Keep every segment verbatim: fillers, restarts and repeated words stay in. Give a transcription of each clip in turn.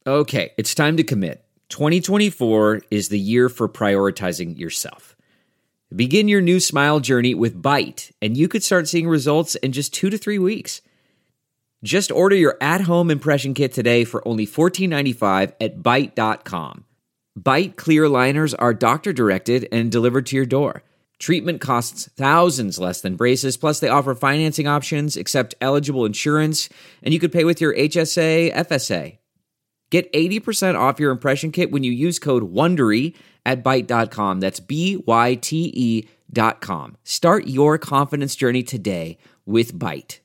Okay, it's time to commit. twenty twenty-four is the year for prioritizing yourself. Begin your new smile journey with Byte, and you could start seeing results in just two to three weeks. Just order your at-home impression kit today for only fourteen ninety-five at byte dot com. Byte clear aligners are doctor-directed and delivered to your door. Treatment costs thousands less than braces, plus they offer financing options, accept eligible insurance, and you could pay with your H S A, F S A. Get eighty percent off your impression kit when you use code WONDERY at byte dot com. That's B Y T E dot com. Start your confidence journey today with Byte.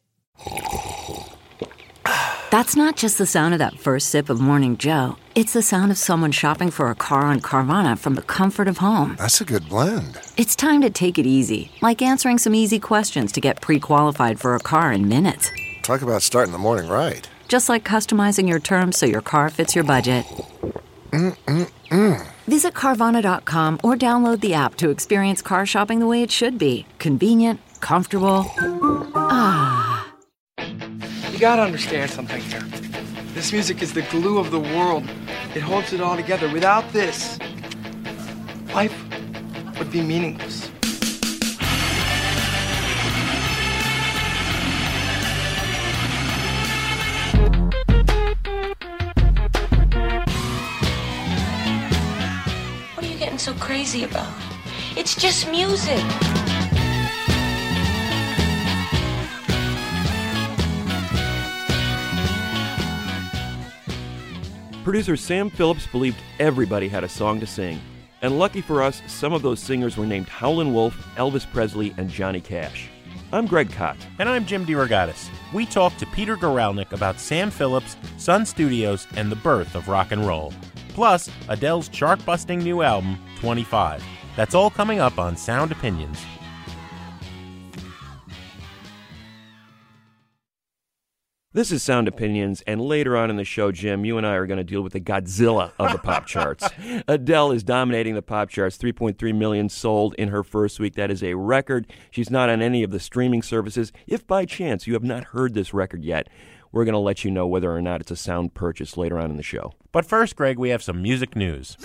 That's not just the sound of that first sip of Morning Joe. It's the sound of someone shopping for a car on Carvana from the comfort of home. That's a good blend. It's time to take it easy, like answering some easy questions to get pre-qualified for a car in minutes. Talk about starting the morning right. Just like customizing your terms so your car fits your budget. Mm-mm-mm. Visit Carvana dot com or download the app to experience car shopping the way it should be. Convenient, comfortable. Ah. You gotta understand something here. This music is the glue of the world. It holds it all together. Without this, life would be meaningless. What are you getting so crazy about? It's just music. Producer Sam Phillips believed everybody had a song to sing. And lucky for us, some of those singers were named Howlin' Wolf, Elvis Presley, and Johnny Cash. I'm Greg Kot. And I'm Jim DeRogatis. We talked to Peter Guralnick about Sam Phillips, Sun Studios, and the birth of rock and roll. Plus, Adele's chart-busting new album, twenty-five. That's all coming up on Sound Opinions. This is Sound Opinions, and later on in the show, Jim, you and I are going to deal with the Godzilla of the pop charts. Adele is dominating the pop charts, three point three million sold in her first week. That is a record. She's not on any of the streaming services. If by chance you have not heard this record yet, we're going to let you know whether or not it's a sound purchase later on in the show. But first, Greg, we have some music news.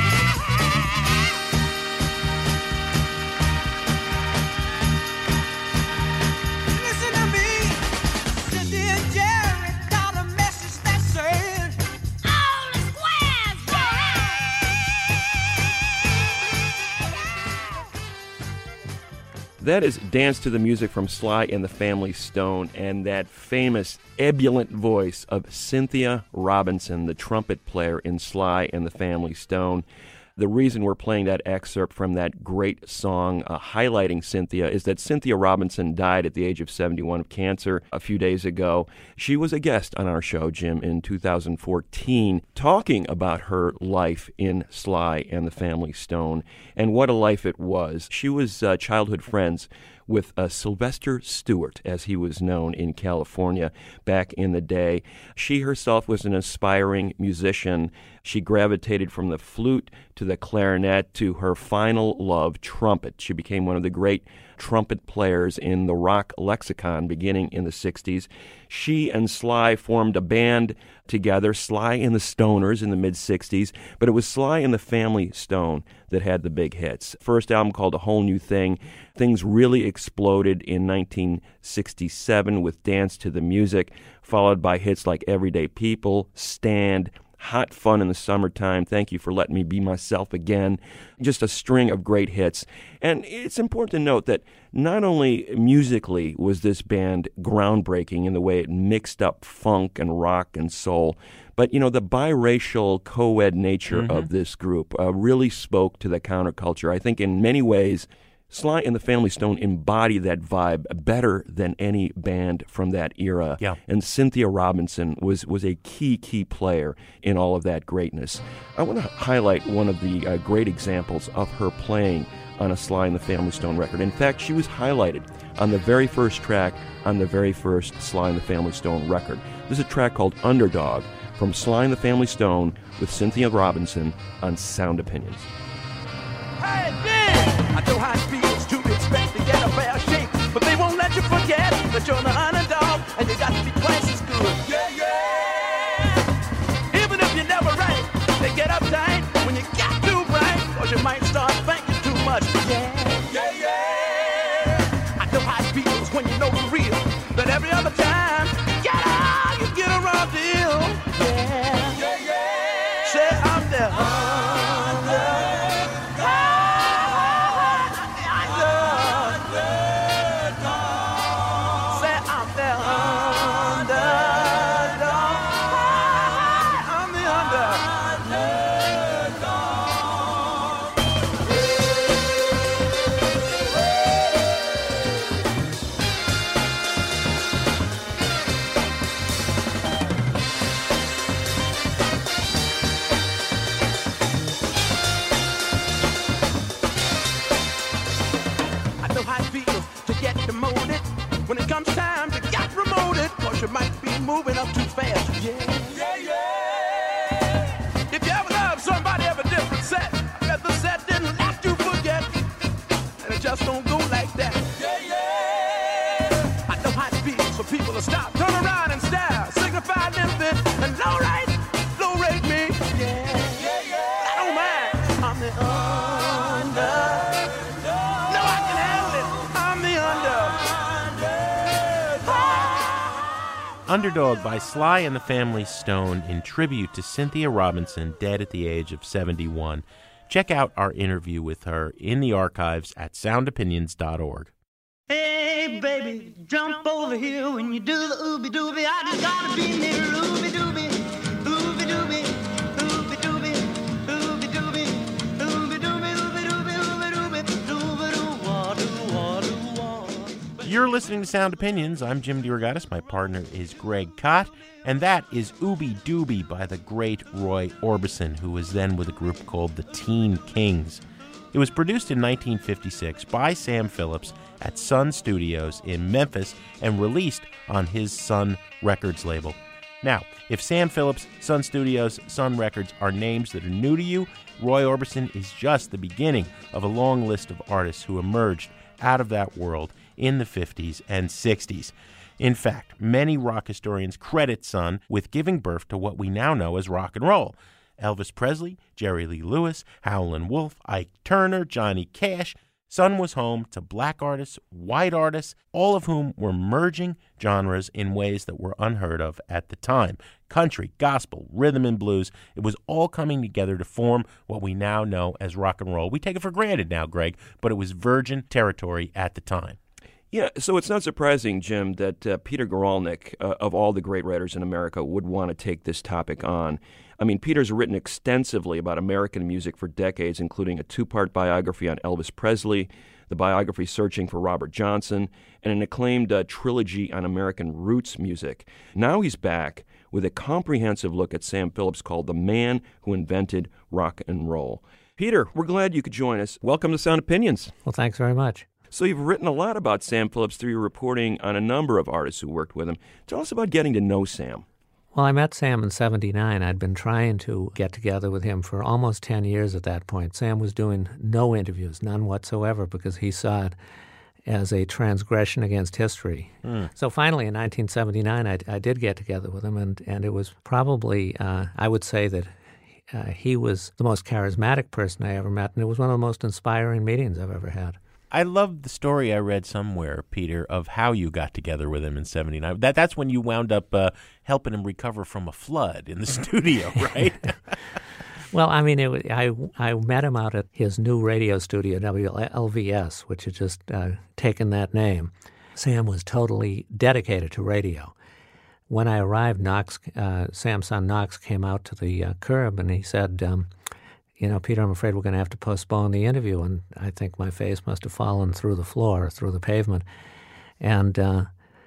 That is Dance to the Music from Sly and the Family Stone, and that famous ebullient voice of Cynthia Robinson, the trumpet player in Sly and the Family Stone. The reason we're playing that excerpt from that great song uh, highlighting Cynthia is that Cynthia Robinson died at the age of seventy-one of cancer a few days ago. She was a guest on our show, Jim, in two thousand fourteen, talking about her life in Sly and the Family Stone, and what a life it was. She was uh, childhood friends with uh, Sylvester Stewart, as he was known in California back in the day. She herself was an aspiring musician. She gravitated from the flute to the clarinet to her final love, trumpet. She became one of the great trumpet players in the rock lexicon beginning in the sixties. She and Sly formed a band together, Sly and the Stoners, in the mid-sixties, but it was Sly and the Family Stone that had the big hits. First album called A Whole New Thing. Things really exploded in nineteen sixty-seven with Dance to the Music, followed by hits like Everyday People, Stand, Hot Fun in the Summertime, Thank You for Letting Me Be Myself Again, just a string of great hits. And it's important to note that not only musically was this band groundbreaking in the way it mixed up funk and rock and soul, but, you know, the biracial, co-ed nature mm-hmm. of this group uh, really spoke to the counterculture. I think in many ways, Sly and the Family Stone embody that vibe better than any band from that era. Yeah. And Cynthia Robinson was, was a key, key player in all of that greatness. I want to highlight one of the uh, great examples of her playing on a Sly and the Family Stone record. In fact, she was highlighted on the very first track on the very first Sly and the Family Stone record. This is a track called Underdog from Sly and the Family Stone with Cynthia Robinson on Sound Opinions. Hey, man! I know how it feels to expect to get a fair shake, but they won't let you forget that you're the underdog and you got to be twice as good. Yeah, yeah! Even if you never Yeah, yeah, yeah. I know how it feels when you know the real. That every other time you get out, you get a raw deal. Yeah, yeah, yeah. Say I'm there. You might be moving up too fast. Yeah, yeah, yeah. If you ever love somebody of a different set, I bet the set didn't let you forget. And it just don't go like that. Yeah, yeah. I know how it feels for people to stop, turn around and stare, signify limpid, and low rate, low rate me. Yeah, yeah, yeah. I don't mind. I'm the under. No, I can handle it. I'm the under. Underdog by Sly and the Family Stone in tribute to Cynthia Robinson, dead at the age of seventy-one. Check out our interview with her in the archives at sound opinions dot org. Hey, baby, jump over here when you do the ooby-dooby. I just gotta be near ooby-dooby, ooby-dooby, ooby-dooby, ooby-dooby, ooby-dooby, ooby-dooby, ooby-dooby, dooby-doo-wah-doo-wah-doo-wah. You're listening to Sound Opinions. I'm Jim DeRogatis. My partner is Greg Kot. And that is Ooby Dooby by the great Roy Orbison, who was then with a group called the Teen Kings. It was produced in nineteen fifty-six by Sam Phillips at Sun Studios in Memphis and released on his Sun Records label. Now, if Sam Phillips, Sun Studios, Sun Records are names that are new to you, Roy Orbison is just the beginning of a long list of artists who emerged out of that world in the fifties and sixties. In fact, many rock historians credit Sun with giving birth to what we now know as rock and roll. Elvis Presley, Jerry Lee Lewis, Howlin' Wolf, Ike Turner, Johnny Cash. Sun was home to black artists, white artists, all of whom were merging genres in ways that were unheard of at the time. Country, gospel, rhythm and blues, it was all coming together to form what we now know as rock and roll. We take it for granted now, Greg, but it was virgin territory at the time. Yeah, so it's not surprising, Jim, that uh, Peter Guralnick, uh, of all the great writers in America, would want to take this topic on. I mean, Peter's written extensively about American music for decades, including a two-part biography on Elvis Presley, the biography Searching for Robert Johnson, and an acclaimed uh, trilogy on American roots music. Now he's back with a comprehensive look at Sam Phillips called The Man Who Invented Rock and Roll. Peter, we're glad you could join us. Welcome to Sound Opinions. Well, thanks very much. So you've written a lot about Sam Phillips through your reporting on a number of artists who worked with him. Tell us about getting to know Sam. Well, I met Sam in seventy-nine. I'd been trying to get together with him for almost ten years at that point. Sam was doing no interviews, none whatsoever, because he saw it as a transgression against history. Mm. So finally, in nineteen seventy-nine, I, I did get together with him, and, and it was probably, uh, I would say that uh, he was the most charismatic person I ever met, and it was one of the most inspiring meetings I've ever had. I love the story I read somewhere, Peter, of how you got together with him in seventy-nine. That That's when you wound up uh, helping him recover from a flood in the studio, right? Well, I mean, it, I, I met him out at his new radio studio, W L V S, which had just uh, taken that name. Sam was totally dedicated to radio. When I arrived, Knox, uh, Sam's son Knox came out to the uh, curb, and he said, um, you know, Peter, I'm afraid we're going to have to postpone the interview. And I think my face must have fallen through the floor, through the pavement. And uh,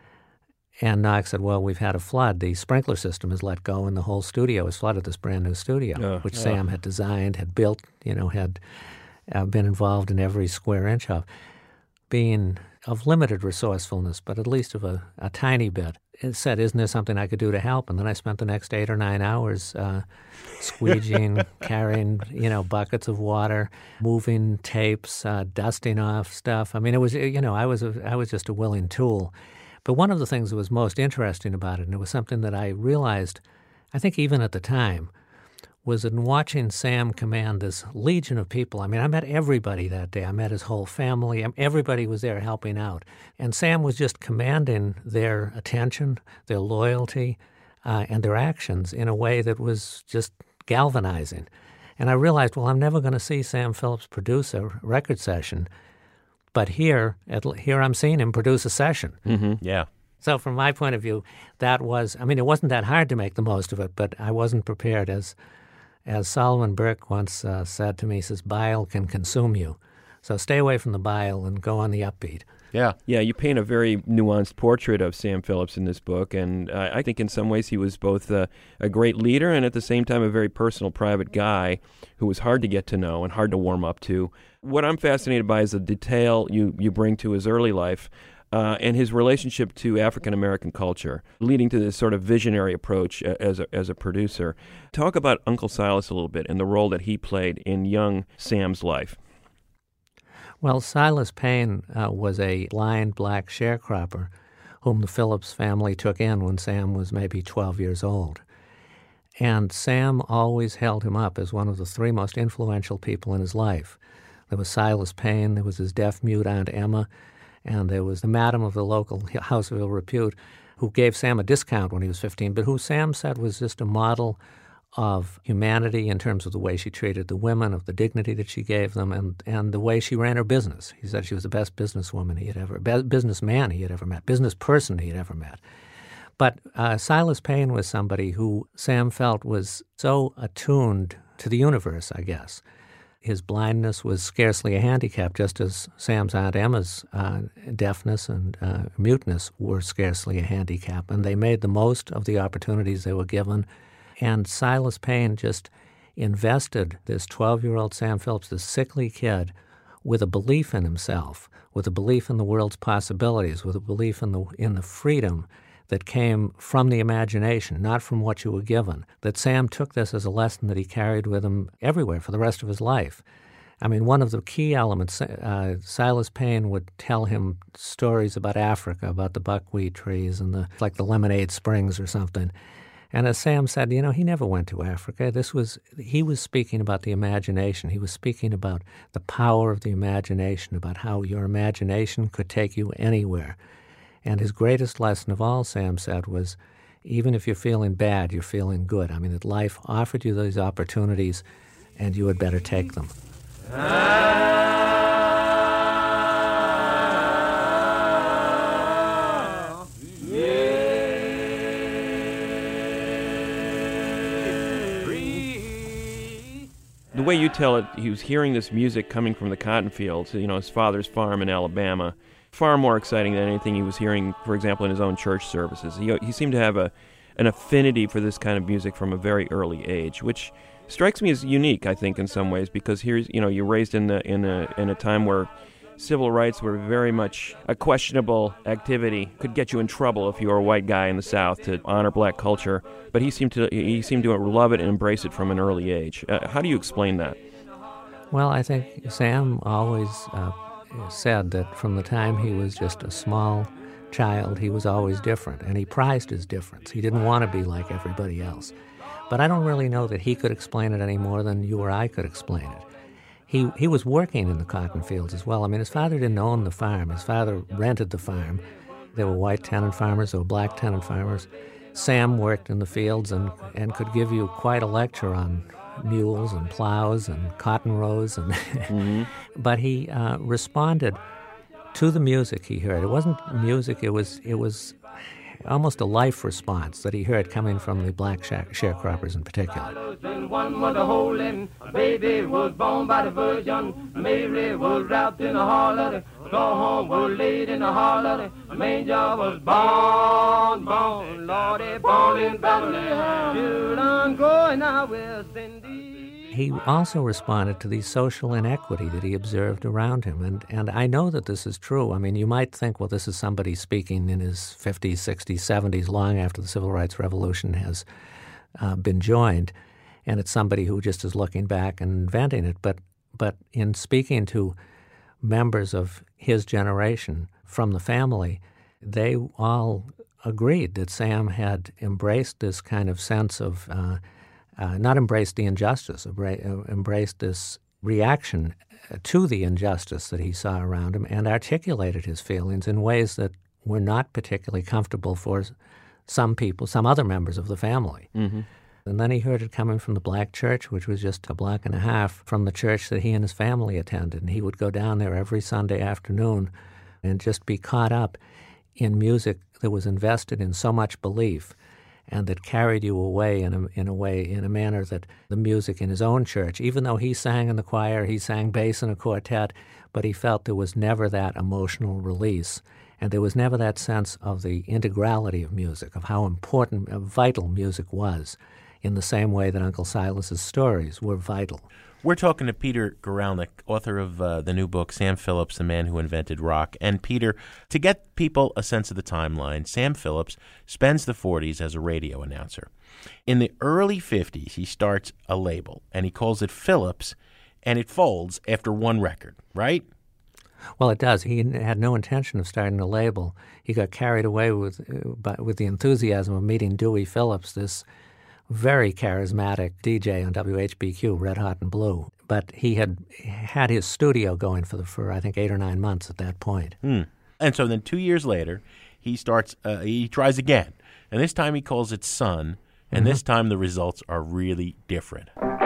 and Knox said, well, we've had a flood. The sprinkler system is let go, and the whole studio is flooded, this brand new studio, uh, which uh. Sam had designed, had built, you know, had uh, been involved in every square inch of. Being of limited resourcefulness, but at least of a, a tiny bit. It said, isn't there something I could do to help? And then I spent the next eight or nine hours uh, squeegeeing, carrying, you know, buckets of water, moving tapes, uh, dusting off stuff. I mean, it was, you know, I was a, I was just a willing tool. But one of the things that was most interesting about it, and it was something that I realized, I think even at the time, was in watching Sam command this legion of people. I mean, I met everybody that day. I met his whole family. Everybody was there helping out. And Sam was just commanding their attention, their loyalty, uh, and their actions in a way that was just galvanizing. And I realized, well, I'm never going to see Sam Phillips produce a record session, but here, at, here I'm seeing him produce a session. Mm-hmm. Yeah. So from my point of view, that was, I mean, it wasn't that hard to make the most of it, but I wasn't prepared. As as Solomon Burke once uh, said to me, he says, bile can consume you. So stay away from the bile and go on the upbeat. Yeah, yeah. You paint a very nuanced portrait of Sam Phillips in this book, and uh, I think in some ways he was both uh, a great leader and at the same time a very personal, private guy who was hard to get to know and hard to warm up to. What I'm fascinated by is the detail you, you bring to his early life uh, and his relationship to African-American culture, leading to this sort of visionary approach as a, as a producer. Talk about Uncle Silas a little bit and the role that he played in young Sam's life. Well, Silas Payne uh, was a blind black sharecropper whom the Phillips family took in when Sam was maybe twelve years old. And Sam always held him up as one of the three most influential people in his life. There was Silas Payne, there was his deaf-mute Aunt Emma, and there was the madam of the local House of Ill Repute who gave Sam a discount when he was fifteen, but who Sam said was just a model of humanity in terms of the way she treated the women, of the dignity that she gave them, and, and the way she ran her business. He said she was the best businesswoman he had ever, be- businessman he had ever met, business person he had ever met. But uh, Silas Payne was somebody who Sam felt was so attuned to the universe, I guess. His blindness was scarcely a handicap, just as Sam's Aunt Emma's uh, deafness and uh, muteness were scarcely a handicap, and they made the most of the opportunities they were given. And Silas Payne just invested this twelve-year-old Sam Phillips, this sickly kid, with a belief in himself, with a belief in the world's possibilities, with a belief in the in the freedom that came from the imagination, not from what you were given. That Sam took this as a lesson that he carried with him everywhere for the rest of his life. I mean, one of the key elements, uh, Silas Payne would tell him stories about Africa, about the buckwheat trees and the like the Lemonade Springs or something. And as Sam said, you know, he never went to Africa. This was, he was speaking about the imagination. He was speaking about the power of the imagination, about how your imagination could take you anywhere. And his greatest lesson of all, Sam said, was even if you're feeling bad, you're feeling good. I mean, that life offered you these opportunities, and you had better take them. The way you tell it, he was hearing this music coming from the cotton fields, you know, his father's farm in Alabama, far more exciting than anything he was hearing, for example, in his own church services. He, he seemed to have a an affinity for this kind of music from a very early age, which strikes me as unique, I think, in some ways, because here's, you know, you're raised in the in a in a time where civil rights were very much a questionable activity, could get you in trouble if you were a white guy in the South to honor black culture. But he seemed to he seemed to love it and embrace it from an early age. Uh, how do you explain that? Well, I think Sam always uh, said that from the time he was just a small child, he was always different, and he prized his difference. He didn't want to be like everybody else. But I don't really know that he could explain it any more than you or I could explain it. He he was working in the cotton fields as well. I mean, his father didn't own the farm. His father rented the farm. There were white tenant farmers, there were black tenant farmers. Sam worked in the fields and, and could give you quite a lecture on mules and plows and cotton rows. And mm-hmm. But he uh, responded to the music he heard. It wasn't music, it was it was almost a life response that he heard coming from the black sharecroppers in particular. One was a hole in, a baby was born by the Virgin, Mary was wrapped in a holiday, go home was laid in a holiday, a manger was born, born, Lordy, born in Bethlehem, you done going out with Cindy. He also responded to the social inequity that he observed around him. And, and I know that this is true. I mean, you might think, well, this is somebody speaking in his fifties, sixties, seventies, long after the Civil Rights Revolution has uh, been joined, and it's somebody who just is looking back and inventing it. But, but in speaking to members of his generation from the family, they all agreed that Sam had embraced this kind of sense of uh, uh, not embraced the injustice, embra- embraced this reaction to the injustice that he saw around him, and articulated his feelings in ways that were not particularly comfortable for some people, some other members of the family. Mm-hmm. And then he heard it coming from the black church, which was just a block and a half from the church that he and his family attended. And he would go down there every Sunday afternoon and just be caught up in music that was invested in so much belief and that carried you away in a, in a way, in a manner that the music in his own church, even though he sang in the choir, he sang bass in a quartet, but he felt there was never that emotional release. And there was never that sense of the integrality of music, of how important, uh, vital music was, in the same way that Uncle Silas's stories were vital. We're talking to Peter Guralnick, author of uh, the new book, Sam Phillips, The Man Who Invented Rock. And Peter, to get people a sense of the timeline, Sam Phillips spends the forties as a radio announcer. In the early fifties, he starts a label, and he calls it Phillips, and it folds after one record, right? Well, it does. He had no intention of starting a label. He got carried away with, uh, by, with the enthusiasm of meeting Dewey Phillips, this very charismatic D J on W H B Q, Red Hot and Blue. But he had had his studio going for, the, for I think, eight or nine months at that point. Hmm. And so then two years later, he starts, uh, he tries again. And this time he calls it Sun, and Mm-hmm. this time the results are really different.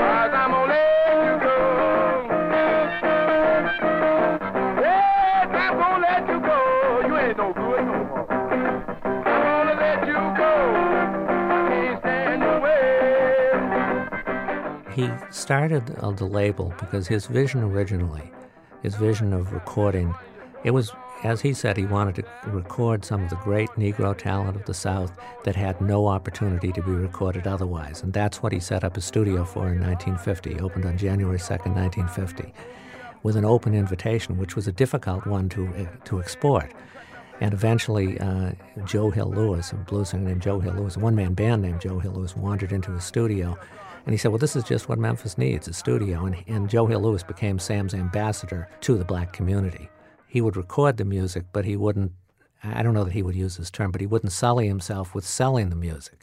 He started uh, the label because his vision originally, his vision of recording, it was, as he said, he wanted to record some of the great Negro talent of the South that had no opportunity to be recorded otherwise. And that's what he set up his studio for in nineteen fifty. He opened on January second, nineteen fifty, with an open invitation, which was a difficult one to, uh, to export. And eventually, uh, Joe Hill Lewis, a blues singer named Joe Hill Lewis, a one-man band named Joe Hill Lewis, wandered into his studio. And he said, well, this is just what Memphis needs, a studio. And, and Joe Hill Lewis became Sam's ambassador to the black community. He would record the music, but he wouldn't, I don't know that he would use this term, but he wouldn't sully himself with selling the music.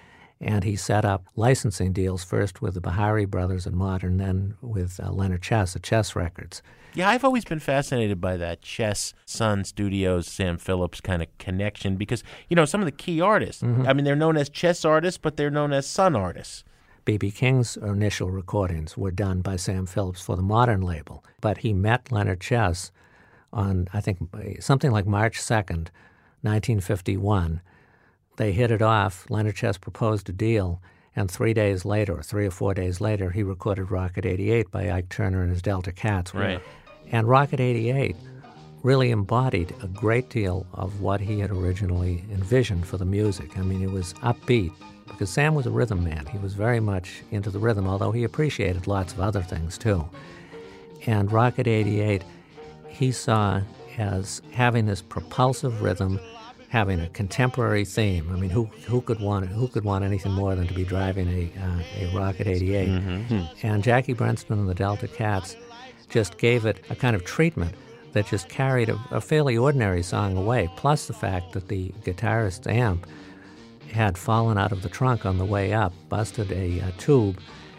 And he set up licensing deals, first with the Bahari Brothers at Modern, then with uh, Leonard Chess at Chess Records. Yeah, I've always been fascinated by that Chess, Sun Studios, Sam Phillips kind of connection because, you know, some of the key artists, Mm-hmm. I mean, they're known as Chess artists, but they're known as Sun artists. B B King's initial recordings were done by Sam Phillips for the Modern label, but he met Leonard Chess on, I think, something like March second, nineteen fifty-one. They hit it off. Leonard Chess proposed a deal, and three days later, or three or four days later, he recorded Rocket eighty-eight by Ike Turner and his Delta Cats. Right. And Rocket eighty-eight really embodied a great deal of what he had originally envisioned for the music. I mean, it was upbeat, because Sam was a rhythm man. He was very much into the rhythm, although he appreciated lots of other things too. And Rocket eighty-eight, he saw as having this propulsive rhythm, having a contemporary theme. I mean, who who could want who could want anything more than to be driving a uh, a Rocket eighty-eight? Mm-hmm. And Jackie Brenston and the Delta Cats just gave it a kind of treatment that just carried a, a fairly ordinary song away, plus the fact that the guitarist's amp had fallen out of the trunk on the way up, busted a, a tube,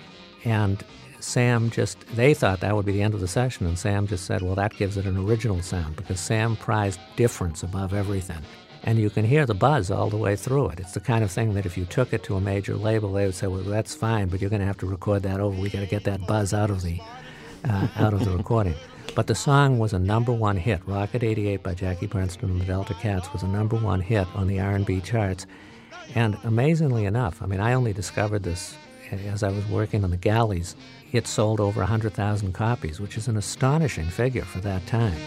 and Sam just, they thought that would be the end of the session, and Sam just said, well, that gives it an original sound, because Sam prized difference above everything. And you can hear the buzz all the way through it. It's the kind of thing that if you took it to a major label, they would say, well, that's fine, but you're going to have to record that over. We got to get that buzz out of the uh, out of the recording. But the song was a number one hit. Rocket eighty-eight by Jackie Brenston and the Delta Cats was a number one hit on the R and B charts. And amazingly enough, I mean, I only discovered this as I was working on the galleys. It sold over one hundred thousand copies, which is an astonishing figure for that time.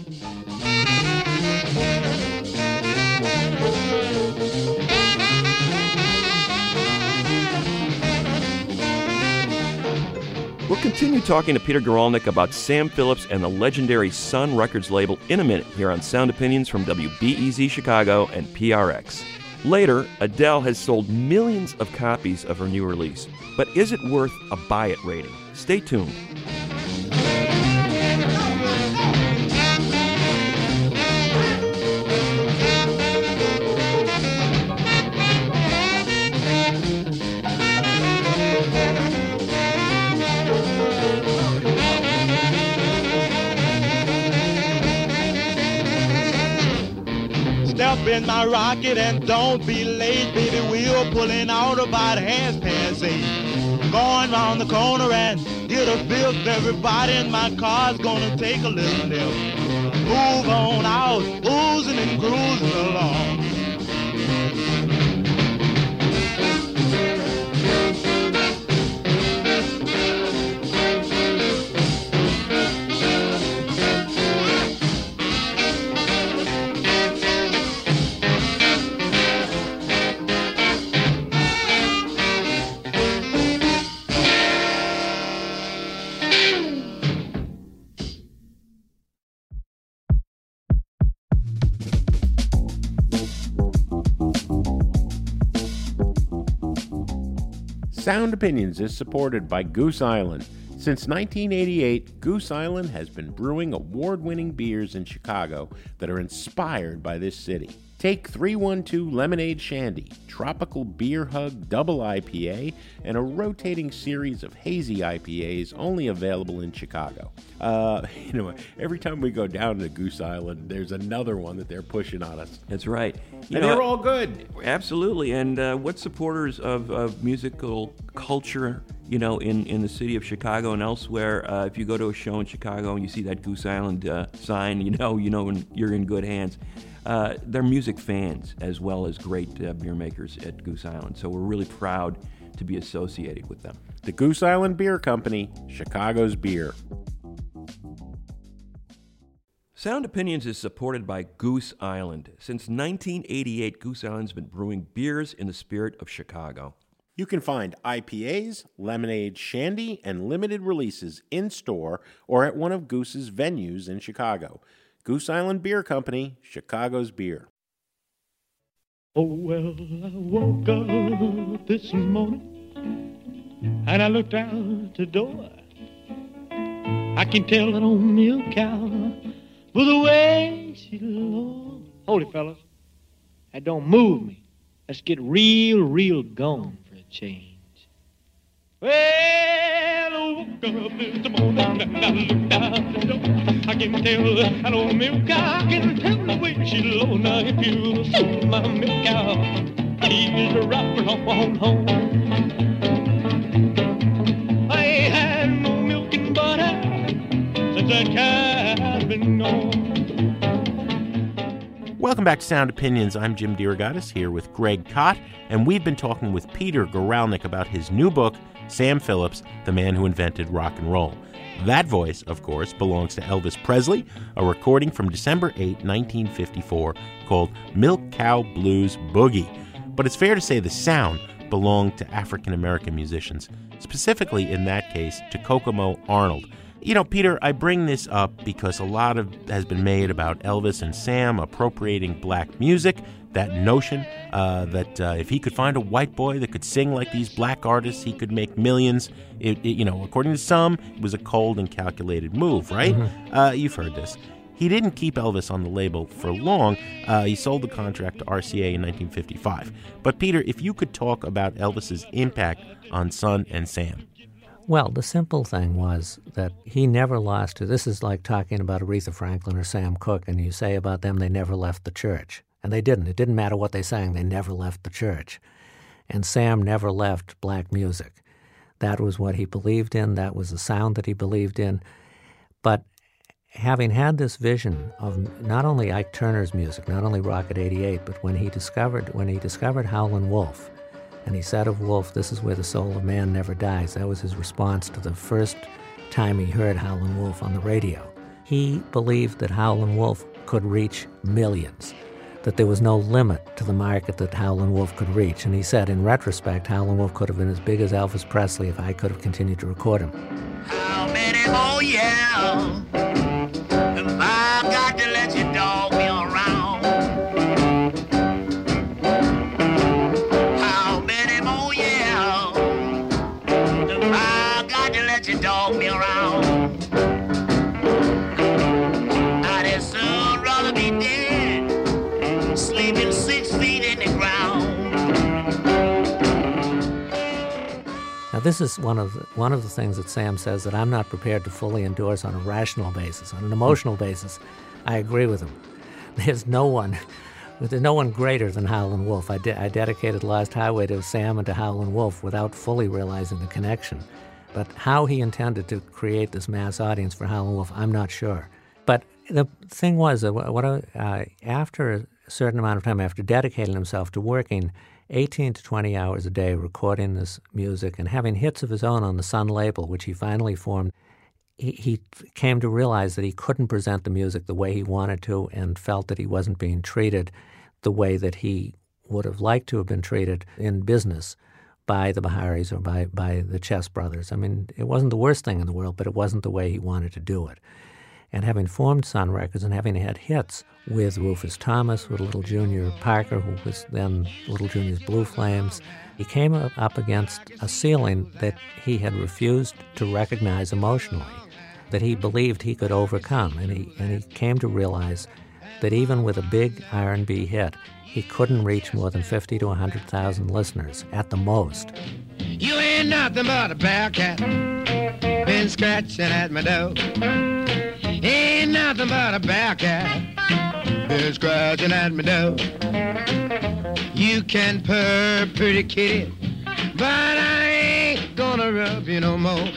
We'll continue talking to Peter Guralnick about Sam Phillips and the legendary Sun Records label in a minute here on Sound Opinions from W B E Z Chicago and P R X. Later, Adele has sold millions of copies of her new release. But is it worth a buy it rating? Stay tuned. in my rocket and don't be late, baby. We're pulling out about half past eight. Going round the corner and get a fifth. Everybody in my car's gonna take a little nip. Move on out, oozing and cruising along. Sound Opinions is supported by Goose Island. Since nineteen eighty-eight, Goose Island has been brewing award-winning beers in Chicago that are inspired by this city. Take three one two Lemonade Shandy, Tropical Beer Hug Double I P A, and a rotating series of hazy I P As only available in Chicago. Uh, you know, every time we go down to Goose Island, there's another one that they're pushing on us. That's right. You and know, they're all good. Absolutely. And uh, what supporters of, of musical culture, you know, in, in the city of Chicago and elsewhere, uh, if you go to a show in Chicago and you see that Goose Island uh, sign, you know, you know when you're in good hands. Uh, they're music fans as well as great uh, beer makers at Goose Island. So we're really proud to be associated with them. The Goose Island Beer Company, Chicago's beer. Sound Opinions is supported by Goose Island. Since nineteen eighty-eight, Goose Island's been brewing beers in the spirit of Chicago. You can find I P As, lemonade, shandy, and limited releases in-store or at one of Goose's venues in Chicago. Goose Island Beer Company, Chicago's beer. Oh, well, I woke up this morning and I looked out the door. I can tell that old milk cow with the way she looks. Hold it, fellas. That don't move me. Let's get real, real gone for a change. Well, I woke up this morning and I looked out the door. I can tell that old milk cow, I can tell the way she low. Now if you see my milk cow, she's rocking on home. I ain't had no milk and butter since that cow's been gone. Welcome back to Sound Opinions. I'm Jim DeRogatis here with Greg Kot, and we've been talking with Peter Guralnick about his new book, Sam Phillips, The Man Who Invented Rock and Roll. That voice, of course, belongs to Elvis Presley, a recording from December eighth, nineteen fifty-four, called Milk Cow Blues Boogie. But it's fair to say the sound belonged to African-American musicians, specifically in that case to Kokomo Arnold. You know, Peter, I bring this up because a lot of has been made about Elvis and Sam appropriating black music, that notion uh, that uh, if he could find a white boy that could sing like these black artists, he could make millions. It, it, you know, according to some, it was a cold and calculated move, right? Mm-hmm. Uh, you've heard this. He didn't keep Elvis on the label for long. Uh, he sold the contract to R C A in nineteen fifty-five. But, Peter, if you could talk about Elvis's impact on Son and Sam. Well, the simple thing was that he never lost to, this is like talking about Aretha Franklin or Sam Cooke, and you say about them they never left the church. And they didn't. It didn't matter what they sang. They never left the church. And Sam never left black music. That was what he believed in. That was the sound that he believed in. But having had this vision of not only Ike Turner's music, not only Rocket eighty-eight, but when he discovered when he discovered Howlin' Wolf, and he said of Wolf, "This is where the soul of man never dies." That was his response to the first time he heard Howlin' Wolf on the radio. He believed that Howlin' Wolf could reach millions, that there was no limit to the market that Howlin' Wolf could reach. And he said, in retrospect, Howlin' Wolf could have been as big as Elvis Presley if I could have continued to record him. How many more, yeah, have I got to let you dog me around? How many more, yeah, have I got to let you dog me around? I'd soon rather be dead, sleeping six feet in the ground. Now, this is one of the, one of the things that Sam says that I'm not prepared to fully endorse on a rational basis. On an emotional basis, I agree with him. There's no one There's no one greater than Howlin' Wolf. I, de- I dedicated Lost Highway to Sam and to Howlin' Wolf without fully realizing the connection. But how he intended to create this mass audience for Howlin' Wolf, I'm not sure. But the thing was, that what I, uh, after a certain amount of time, after dedicating himself to working eighteen to twenty hours a day, recording this music and having hits of his own on the Sun label, which he finally formed, he, he came to realize that he couldn't present the music the way he wanted to and felt that he wasn't being treated the way that he would have liked to have been treated in business by the Biharis or by, by the Chess brothers. I mean, it wasn't the worst thing in the world, but it wasn't the way he wanted to do it. And having formed Sun Records and having had hits with Rufus Thomas, with Little Junior Parker, who was then Little Junior's Blue Flames, he came up against a ceiling that he had refused to recognize emotionally, that he believed he could overcome. And he, and he came to realize that even with a big R and B hit, he couldn't reach more than fifty to one hundred thousand listeners at the most. You ain't nothing but a bellcat, been scratching at my door. Ain't nothing but a bellcat, been scratching at my door. You can purr, pretty kitty, but I ain't gonna rub you no more.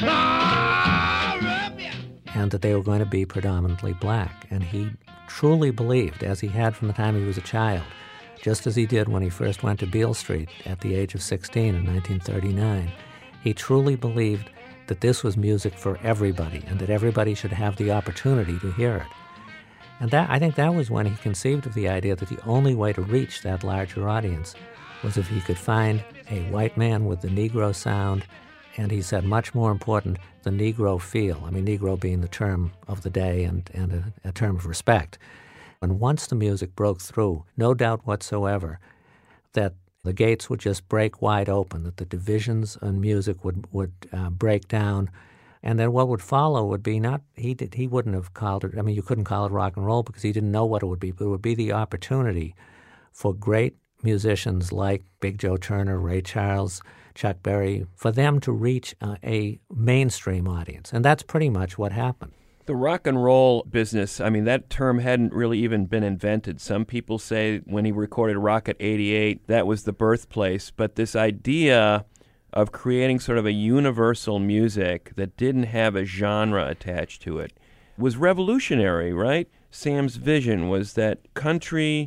Oh, rub you. And that they were going to be predominantly black. And he truly believed, as he had from the time he was a child, just as he did when he first went to Beale Street at the age of sixteen in nineteen thirty-nine, he truly believed that this was music for everybody and that everybody should have the opportunity to hear it. And that I think that was when he conceived of the idea that the only way to reach that larger audience was if he could find a white man with the Negro sound, and he said, much more important, the Negro feel. I mean, Negro being the term of the day and, and a, a term of respect. And once the music broke through, no doubt whatsoever that the gates would just break wide open, that the divisions in music would, would uh, break down, and then what would follow would be not, he did, he wouldn't have called it, I mean, you couldn't call it rock and roll because he didn't know what it would be, but it would be the opportunity for great musicians like Big Joe Turner, Ray Charles, Chuck Berry, for them to reach uh, a mainstream audience. And that's pretty much what happened. The rock and roll business, I mean, that term hadn't really even been invented. Some people say when he recorded Rocket eighty-eight, that was the birthplace. But this idea of creating sort of a universal music that didn't have a genre attached to it was revolutionary, right? Sam's vision was that country,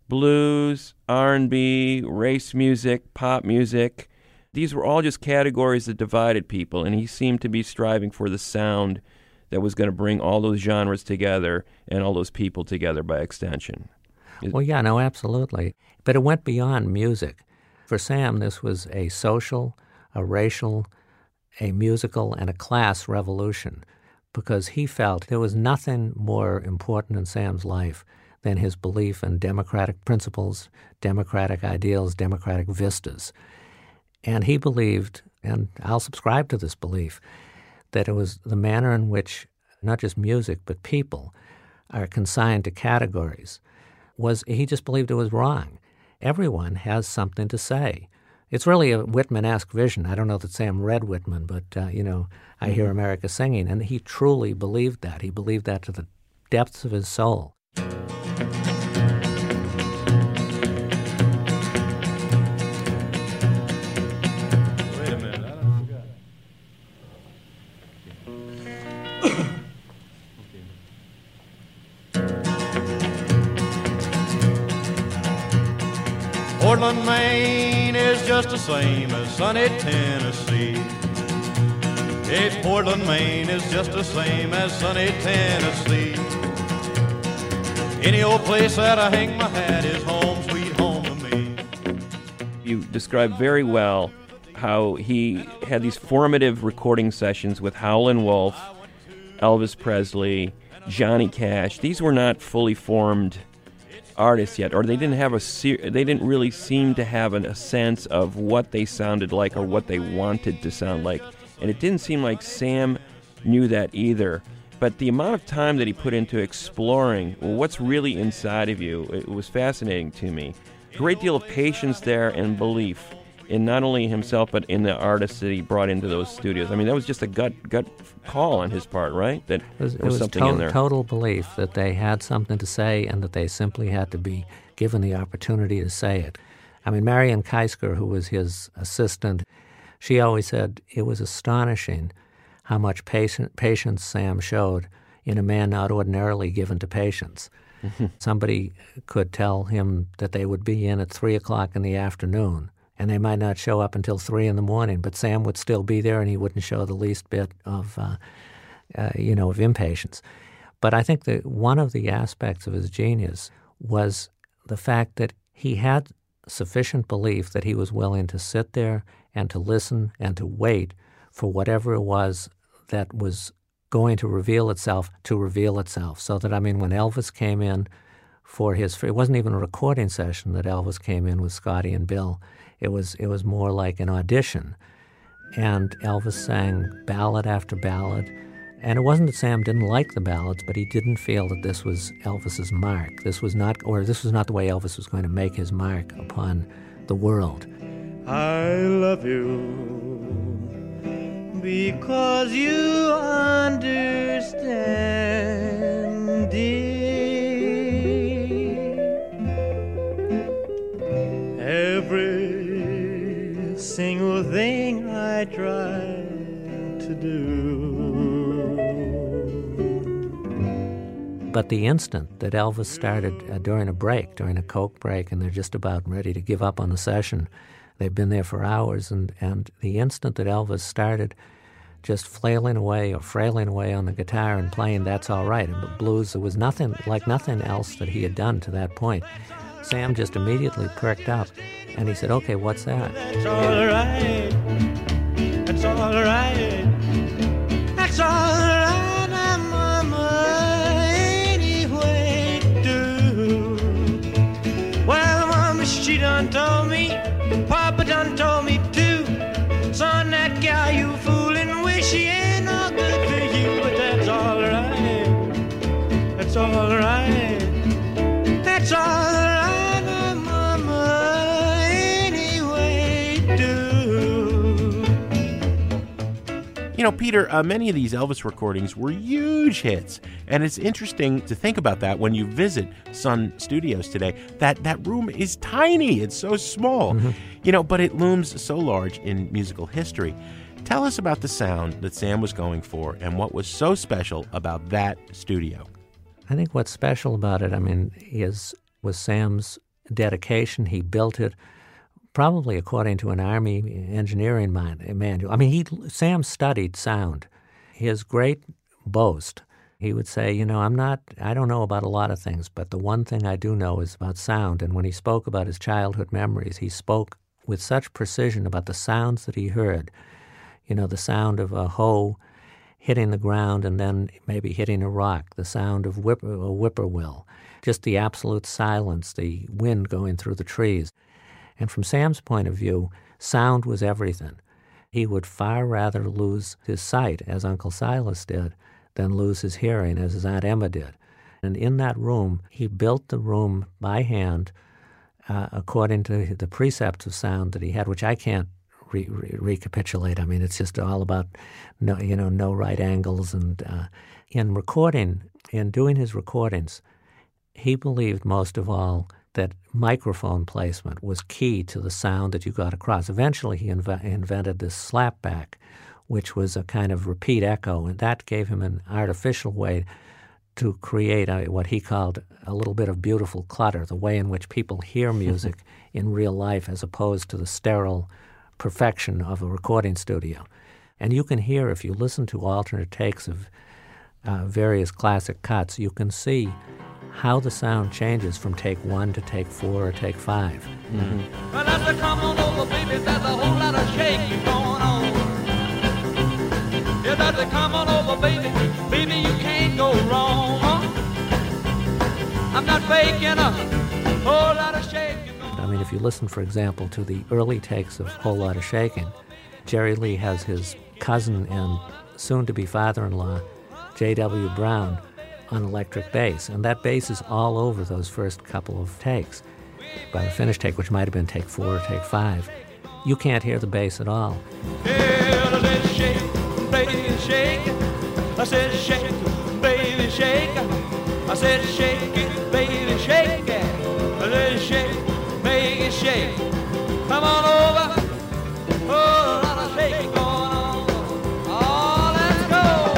blues, R and B, race music, pop music, these were all just categories that divided people, and he seemed to be striving for the sound that was going to bring all those genres together and all those people together by extension. Well, yeah, no, absolutely. But it went beyond music. For Sam, this was a social, a racial, a musical, and a class revolution because he felt there was nothing more important in Sam's life than his belief in democratic principles, democratic ideals, democratic vistas. And he believed, and I'll subscribe to this belief, that it was the manner in which not just music but people are consigned to categories. Was he just believed it was wrong. Everyone has something to say. It's really a Whitman-esque vision. I don't know that Sam read Whitman, but, uh, you know, I Hear America Singing, and he truly believed that. He believed that to the depths of his soul. Portland, Maine is just the same as sunny Tennessee. Hey, Portland, Maine is just the same as sunny Tennessee. Any old place that I hang my hat is home, sweet home to me. You described very well how he had these formative recording sessions with Howlin' Wolf, Elvis Presley, Johnny Cash. These were not fully formed artists yet, or they didn't have a ser- they didn't really seem to have an, a sense of what they sounded like or what they wanted to sound like, and it didn't seem like Sam knew that either. But the amount of time that he put into exploring well, what's really inside of you, it was fascinating to me. Great deal of patience there and belief. in not only himself but in the artists that he brought into those studios. I mean, that was just a gut gut call on his part, right? That it was, there was, it was something to- in there. Total belief that they had something to say and that they simply had to be given the opportunity to say it. I mean, Marion Keisker, who was his assistant, she always said it was astonishing how much patient, patience Sam showed in a man not ordinarily given to patience. Somebody could tell him that they would be in at three o'clock in the afternoon, and they might not show up until three in the morning, but Sam would still be there and he wouldn't show the least bit of, uh, uh, you know, of impatience. But I think that one of the aspects of his genius was the fact that he had sufficient belief that he was willing to sit there and to listen and to wait for whatever it was that was going to reveal itself to reveal itself. So that, I mean, when Elvis came in for his, it wasn't even a recording session that Elvis came in with Scotty and Bill. It was it was more like an audition. And Elvis sang ballad after ballad. And it wasn't that Sam didn't like the ballads, but he didn't feel that this was Elvis's mark. This was not, or this was not the way Elvis was going to make his mark upon the world. I love you because you understand, dear. Every single thing I try to do. But the instant that Elvis started uh, during a break, during a Coke break, and they're just about ready to give up on the session, they've been there for hours, and, and the instant that Elvis started just flailing away or frailing away on the guitar and playing That's All Right, and the blues, there was nothing like nothing else that he had done to that point. Sam just immediately perked up, and he said, okay, what's that? That's all right. That's all right. That's all right, Mama, anyway do. Well, Mama, she done told me, Papa done told me too. Son, that gal you fooling with, she ain't no good for you. But that's all right. That's all right. That's all right, Mama, anyway do. You know, Peter, uh, many of these Elvis recordings were huge hits, and it's interesting to think about that when you visit Sun Studios today. That that room is tiny; it's so small, mm-hmm. you know, but it looms so large in musical history. Tell us about the sound that Sam was going for, and what was so special about that studio. I think what's special about it, I mean, is was Sam's dedication. He built it probably according to an Army engineering manual. I mean, he Sam studied sound. His great boast, he would say, you know, I'm not, I don't know about a lot of things, but the one thing I do know is about sound. And when he spoke about his childhood memories, he spoke with such precision about the sounds that he heard. You know, the sound of a hoe hitting the ground and then maybe hitting a rock, the sound of whip, a whippoorwill, just the absolute silence, the wind going through the trees. And from Sam's point of view, sound was everything. He would far rather lose his sight, as Uncle Silas did, than lose his hearing, as his Aunt Emma did. And in that room, he built the room by hand uh, according to the precepts of sound that he had, which I can't Re- re- recapitulate. I mean, it's just all about no, you know, no right angles. And uh, in recording, in doing his recordings, he believed most of all that microphone placement was key to the sound that you got across. Eventually, he inv- invented this slapback, which was a kind of repeat echo, and that gave him an artificial way to create a, what he called a little bit of beautiful clutter, the way in which people hear music in real life as opposed to the sterile perfection of a recording studio. And you can hear, if you listen to alternate takes of uh, various classic cuts, you can see how the sound changes from take one to take four or take five. Mm-hmm. Well, as I come on over, baby, there's a whole lot of shaking going on. Yeah, as I come on over, baby, baby, you can't go wrong. Huh? I'm not faking a whole lot of shaking. I mean, if you listen, for example, to the early takes of Whole Lotta Shaking, Jerry Lee has his cousin and soon-to-be father-in-law, J W Brown, on electric bass. And that bass is all over those first couple of takes. By the finished take, which might have been take four or take five, you can't hear the bass at all. Yeah, I said shake, baby, shake. I said shake, baby, shake. I said shake it, baby, shake it. I said shake, make it shake. Come on over. Oh, a lot of shaking going on. Oh, let's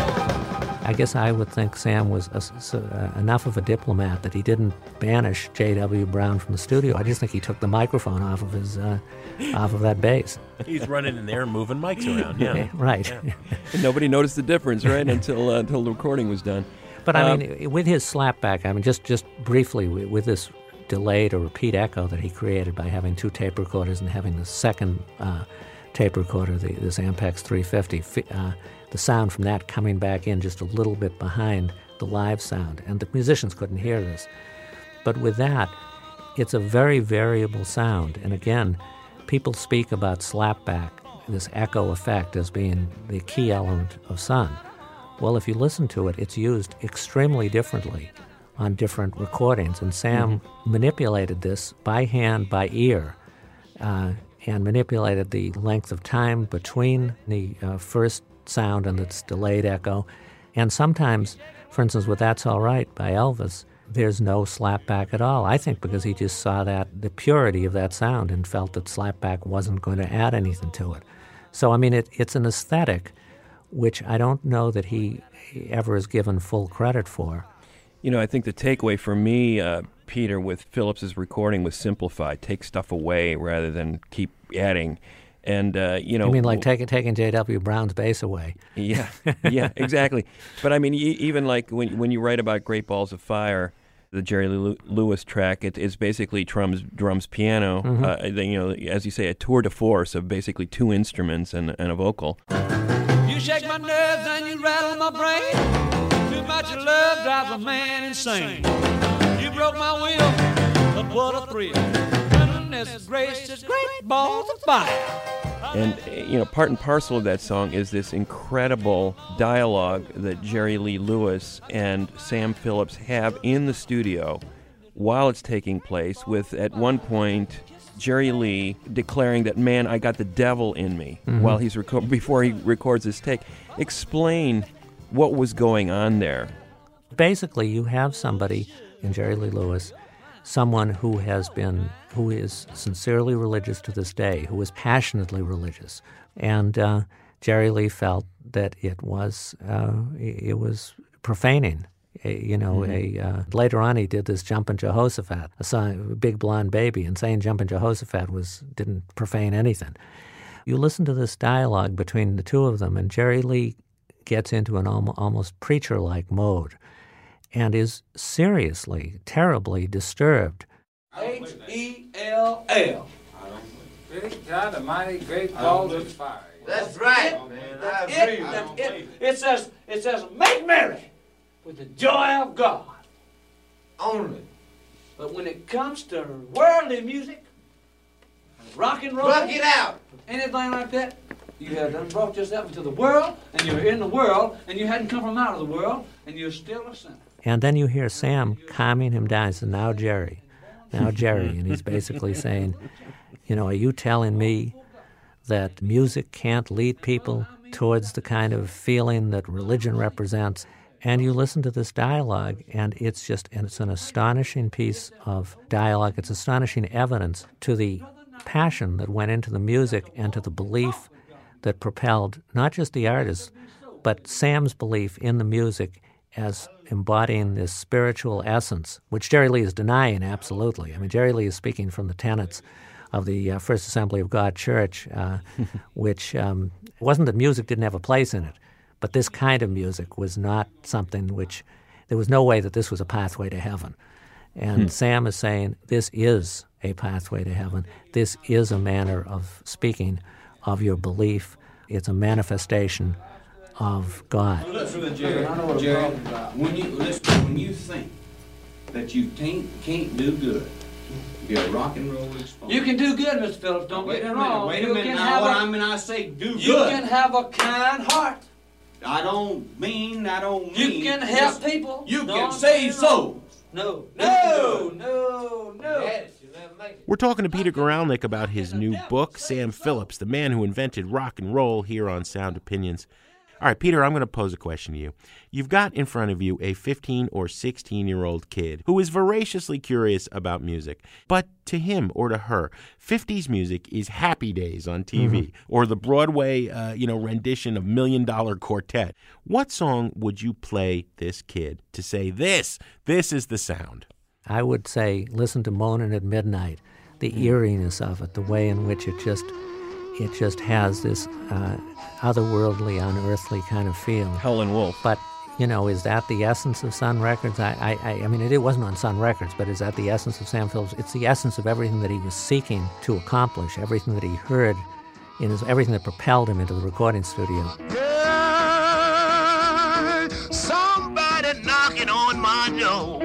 go. I guess I would think Sam was a, so, uh, enough of a diplomat that he didn't banish J W. Brown from the studio. I just think he took the microphone off of his, uh, off of that bass. He's running in there and moving mics around. Yeah, right. Yeah. And nobody noticed the difference, right, until uh, until the recording was done. But I Uh, mean, with his slapback, I mean, just just briefly with, with this delayed or repeat echo that he created by having two tape recorders and having the second uh, tape recorder, the, this Ampex three fifty, uh, the sound from that coming back in just a little bit behind the live sound, and the musicians couldn't hear this. But with that, it's a very variable sound, and again, people speak about slapback, this echo effect, as being the key element of Sun. Well, if you listen to it, it's used extremely differently on different recordings, and Sam mm-hmm. manipulated this by hand, by ear, uh, and manipulated the length of time between the uh, first sound and its delayed echo. And sometimes, for instance, with That's All Right by Elvis, there's no slapback at all. I think because he just saw that, the purity of that sound, and felt that slapback wasn't going to add anything to it. So, I mean, it, it's an aesthetic which I don't know that he ever is given full credit for. You know, I think the takeaway for me, uh, Peter, with Phillips's recording was simplify, take stuff away rather than keep adding. And, uh, you know... You mean like taking taking J W. Brown's bass away? Yeah, yeah, exactly. But, I mean, e- even like when when you write about Great Balls of Fire, the Jerry Lee Lewis track, it, it's basically drums, drums, piano. Mm-hmm. Uh, you know, as you say, a tour de force of basically two instruments and, and a vocal. You shake my nerves and you rattle my brain. Too much of love drives a man insane. You broke my will, but what a thrill. Goodness gracious, great balls of fire. And, you know, part and parcel of that song is this incredible dialogue that Jerry Lee Lewis and Sam Phillips have in the studio while it's taking place, with, at one point, Jerry Lee declaring that, man, I got the devil in me, mm-hmm. while he's reco- before he records his take. Explain what was going on there. Basically, you have somebody in Jerry Lee Lewis, someone who has been, who is sincerely religious to this day, who is passionately religious, and uh, Jerry Lee felt that it was uh, it was profaning. A, you know, mm-hmm. a uh, later on he did this Jumpin' Jehoshaphat, a, son, a big blonde baby, and saying Jumpin' Jehoshaphat was didn't profane anything. You listen to this dialogue between the two of them, and Jerry Lee gets into an al- almost preacher-like mode, and is seriously, terribly disturbed. H E L L. Great God Almighty, great balls of fire. That's right. That's it. That's it. It says, it says, make merry with the joy of God. Only. But when it comes to worldly music, rock and roll, Rock it out. anything like that, you have done brought yourself into the world, and you're in the world, and you hadn't come from out of the world, and you're still a sinner. And then you hear Sam calming him down. He says, now, Jerry, now, Jerry. And he's basically saying, you know, are you telling me that music can't lead people towards the kind of feeling that religion represents? And you listen to this dialogue, and it's just, and it's an astonishing piece of dialogue. It's astonishing evidence to the passion that went into the music and to the belief that propelled not just the artist, but Sam's belief in the music as embodying this spiritual essence, which Jerry Lee is denying absolutely. I mean, Jerry Lee is speaking from the tenets of the uh, First Assembly of God Church, uh, which um, wasn't that music didn't have a place in it, but this kind of music was not something which, there was no way that this was a pathway to heaven. And Hmm. Sam is saying this is a pathway to heaven. This is a manner of speaking of your belief. It's a manifestation of God. Well, look, Jerry, Jerry, when you listen, when you think that you can't can't do good, you're a rock and roll exponent. You can do good, Mister Phillips. Don't wait get a me minute. wrong. Wait a You minute. can Now, have what a- I mean, I say do You good. can have a kind heart. I don't mean. I don't mean. You can help Listen, people. You No, can I'm save saying wrong. souls. No, no, no, no. We're talking to Peter Guralnick about his new book, Sam Phillips, the man who invented rock and roll, here on Sound Opinions. All right, Peter, I'm going to pose a question to you. You've got in front of you a fifteen or sixteen-year-old kid who is voraciously curious about music. But to him or to her, fifties music is Happy Days on T V, mm-hmm. or the Broadway uh, you know, rendition of Million Dollar Quartet. What song would you play this kid to say, this, this is the sound? I would say, listen to Moanin' at Midnight, the eeriness of it, the way in which it just it just has this uh, otherworldly, unearthly kind of feel. Howlin' Wolf. But, you know, is that the essence of Sun Records? I, I, I mean, it, it wasn't on Sun Records, but is that the essence of Sam Phillips? It's the essence of everything that he was seeking to accomplish, everything that he heard, in his, everything that propelled him into the recording studio. Hey, somebody knocking on my door.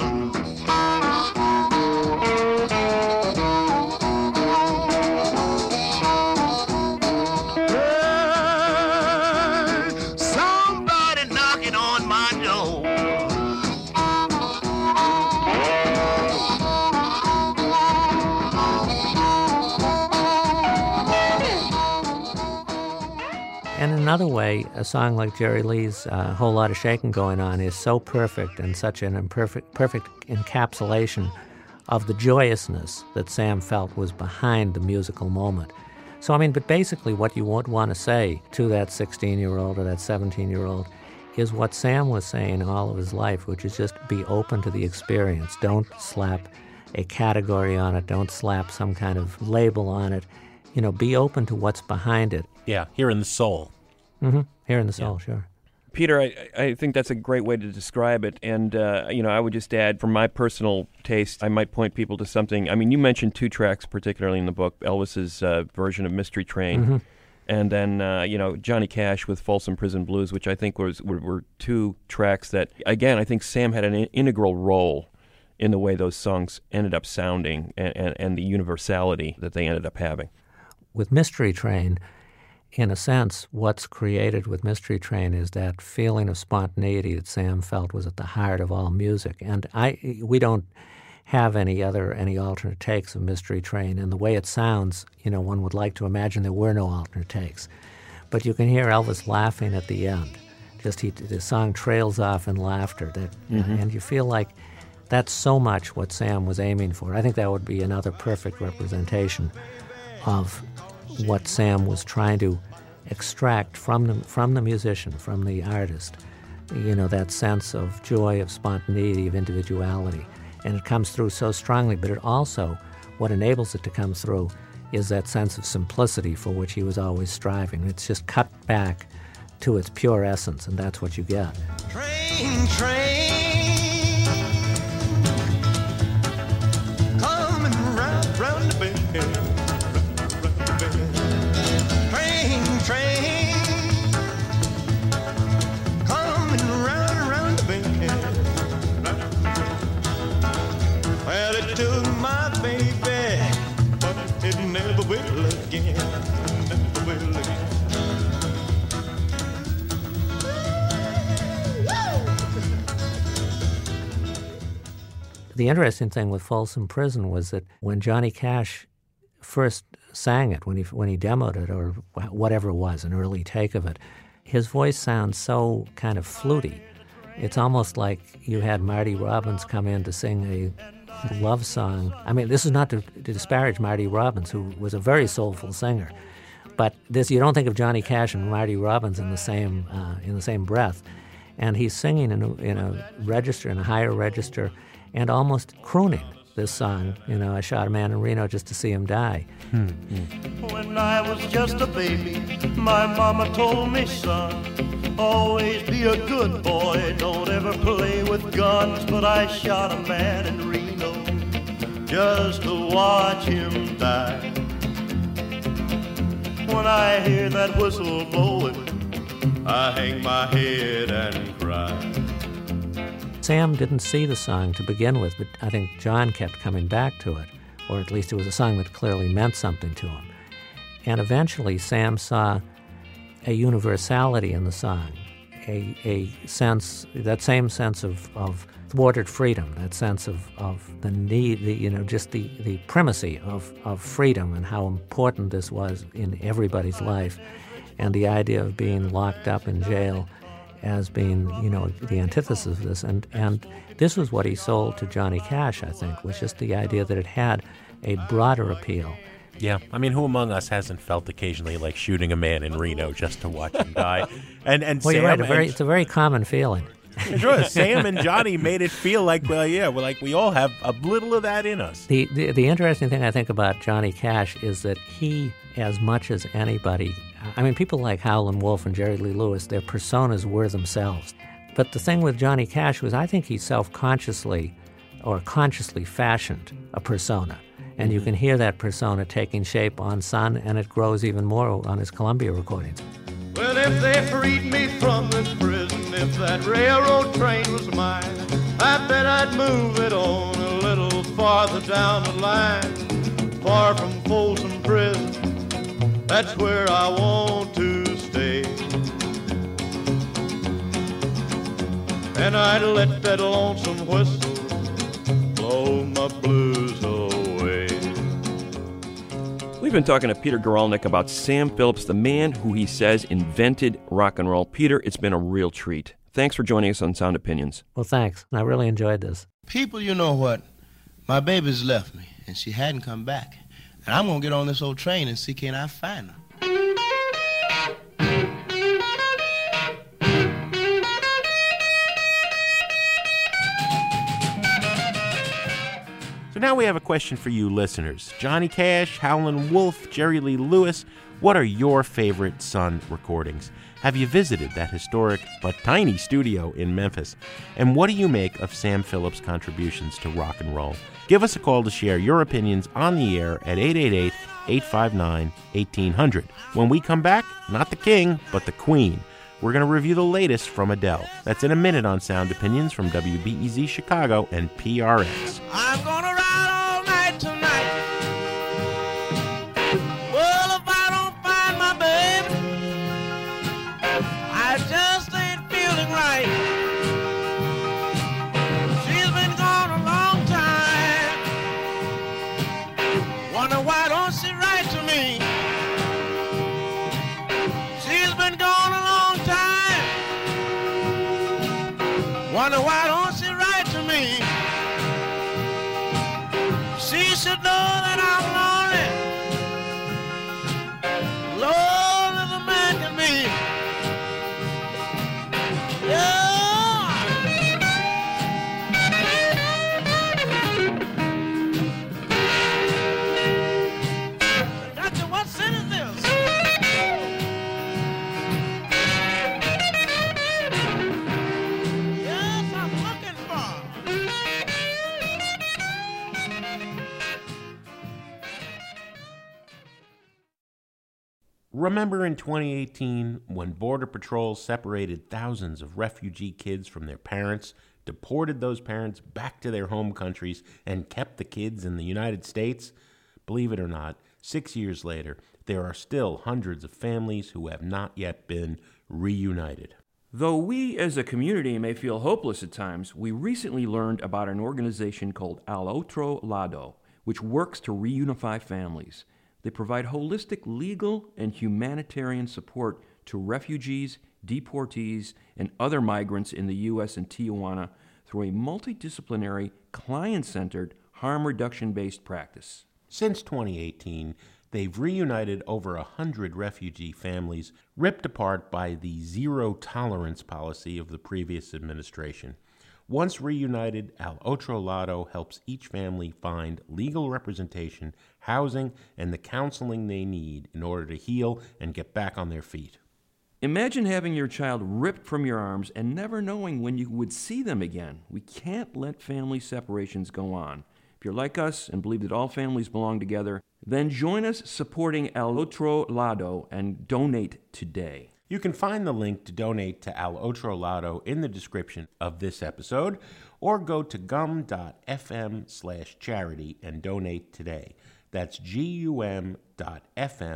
And another way, a song like Jerry Lee's uh, Whole Lot of Shakin' Going On is so perfect and such an imperfect, perfect encapsulation of the joyousness that Sam felt was behind the musical moment. So, I mean, but basically what you would want to say to that sixteen-year-old or that seventeen-year-old is what Sam was saying all of his life, which is just be open to the experience. Don't slap a category on it. Don't slap some kind of label on it. You know, be open to what's behind it. Yeah, here in the soul. Mm-hmm. Here in the soul, yeah. Sure. Peter, I, I think that's a great way to describe it. And, uh, you know, I would just add, from my personal taste, I might point people to something. I mean, you mentioned two tracks, particularly in the book, Elvis's uh, version of Mystery Train. Mm-hmm. And then, uh, you know, Johnny Cash with Folsom Prison Blues, which I think was were, were two tracks that, again, I think Sam had an in- integral role in the way those songs ended up sounding and, and, and the universality that they ended up having. With Mystery Train, in a sense, what's created with Mystery Train is that feeling of spontaneity that Sam felt was at the heart of all music. And I, we don't have any other, any alternate takes of Mystery Train. And the way it sounds, you know, one would like to imagine there were no alternate takes. But you can hear Elvis laughing at the end. Just he, the song trails off in laughter. That, mm-hmm. And you feel like that's so much what Sam was aiming for. I think that would be another perfect representation of what Sam was trying to extract from the, from the musician, from the artist, you know, that sense of joy, of spontaneity, of individuality. And it comes through so strongly, but it also, what enables it to come through is that sense of simplicity for which he was always striving. It's just cut back to its pure essence, and that's what you get. Train, train, coming round, round the bend. Train, train, coming round, round the bend. Well, it took my baby, but it never will again, never will again. The interesting thing with Folsom Prison was that when Johnny Cash first sang it, when he when he demoed it, or whatever it was, an early take of it, his voice sounds so kind of fluty. It's almost like you had Marty Robbins come in to sing a love song. I mean, this is not to, to disparage Marty Robbins, who was a very soulful singer, but this you don't think of Johnny Cash and Marty Robbins in the same uh, in the same breath. And he's singing in a, in a register, in a higher register, and almost crooning this song. You know, I shot a man in Reno just to see him die. Hmm. When I was just a baby, my mama told me, son, always be a good boy, don't ever play with guns. But I shot a man in Reno just to watch him die. When I hear that whistle blowing, I hang my head and cry. Sam didn't see the song to begin with, but I think John kept coming back to it, or at least it was a song that clearly meant something to him. And eventually Sam saw a universality in the song, a, a sense, that same sense of, of thwarted freedom, that sense of, of the need, the, you know, just the, the primacy of, of freedom and how important this was in everybody's life, and the idea of being locked up in jail as being, you know, the antithesis of this. And, and this was what he sold to Johnny Cash, I think, was just the idea that it had a broader appeal. Yeah, I mean, who among us hasn't felt occasionally like shooting a man in Reno just to watch him die? And and well, Sam, you're right. A very, and, it's a very common feeling. Sure, Sam and Johnny made it feel like, well, yeah, we're like we all have a little of that in us. The, the the interesting thing I think about Johnny Cash is that he, as much as anybody, I mean, people like Howlin' Wolf and Jerry Lee Lewis, their personas were themselves. But the thing with Johnny Cash was I think he self-consciously or consciously fashioned a persona. And you can hear that persona taking shape on Sun, and it grows even more on his Columbia recordings. Well, if they freed me from this prison, if that railroad train was mine, I bet I'd move it on a little farther down the line. Far from Folsom Prison, that's where I want to stay. And I'd let that lonesome whistle blow my blues away. We've been talking to Peter Guralnick about Sam Phillips, the man who he says invented rock and roll. Peter, it's been a real treat. Thanks for joining us on Sound Opinions. Well, thanks. I really enjoyed this. People, you know what? My baby's left me, and she hadn't come back. And I'm going to get on this old train and see can I find her. So now we have a question for you listeners. Johnny Cash, Howlin' Wolf, Jerry Lee Lewis, what are your favorite Sun recordings? Have you visited that historic but tiny studio in Memphis? And what do you make of Sam Phillips' contributions to rock and roll? Give us a call to share your opinions on the air at eight eight eight, eight five nine, one eight hundred. When we come back, not the king, but the queen. We're going to review the latest from Adele. That's in a minute on Sound Opinions from W B E Z Chicago and P R X. I'm gonna ride all night tonight. Well, if I don't find my baby, I just ain't feeling right. She's been gone a long time. Wonder why don't she write to me? She's been gone a long time. Wonder why don't she write to me? She should know that I'm lonely. Lonely as a man can be. Yeah. Doctor, what sin is this? Yes, I'm looking for. Remember in twenty eighteen when Border Patrol separated thousands of refugee kids from their parents, deported those parents back to their home countries, and kept the kids in the United States? Believe it or not, six years later, there are still hundreds of families who have not yet been reunited. Though we as a community may feel hopeless at times, we recently learned about an organization called Al Otro Lado, which works to reunify families. They provide holistic legal and humanitarian support to refugees, deportees, and other migrants in the U S and Tijuana through a multidisciplinary, client-centered, harm reduction-based practice. Since twenty eighteen, they've reunited over a hundred refugee families ripped apart by the zero-tolerance policy of the previous administration. Once reunited, Al Otro Lado helps each family find legal representation, housing, and the counseling they need in order to heal and get back on their feet. Imagine having your child ripped from your arms and never knowing when you would see them again. We can't let family separations go on. If you're like us and believe that all families belong together, then join us supporting Al Otro Lado and donate today. You can find the link to donate to Al Otro Lado in the description of this episode, or go to gum.fm slash charity and donate today. That's G-U-M dot F-M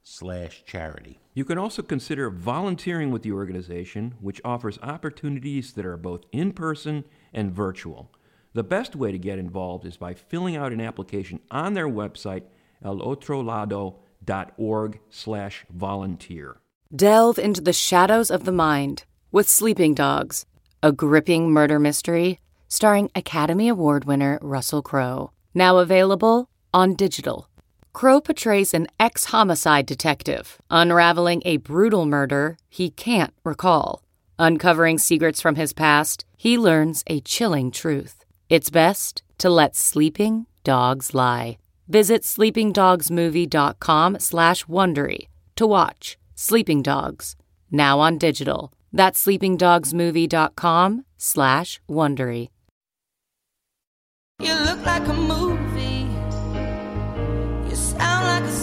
slash charity. You can also consider volunteering with the organization, which offers opportunities that are both in-person and virtual. The best way to get involved is by filling out an application on their website, elotrolado.org slash volunteer. Delve into the shadows of the mind with Sleeping Dogs, a gripping murder mystery starring Academy Award winner Russell Crowe. Now available on digital. Crowe portrays an ex-homicide detective unraveling a brutal murder he can't recall. Uncovering secrets from his past, he learns a chilling truth. It's best to let sleeping dogs lie. Visit sleepingdogsmovie.com slash Wondery to watch Sleeping Dogs, now on digital. That's sleepingdogsmovie.com slash Wondery. You look like a movie. You sound like a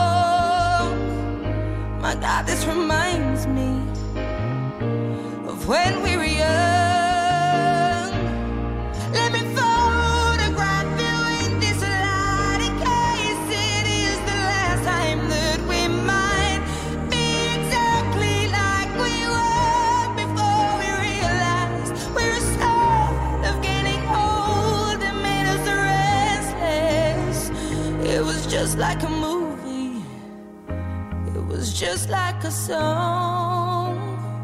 song. My God, this reminds me of when we were young. Let me photograph you in this light in case it is the last time that we might be exactly like we were before we realized we're scared of getting old and made us restless. It was just like a movie. It was just like a song.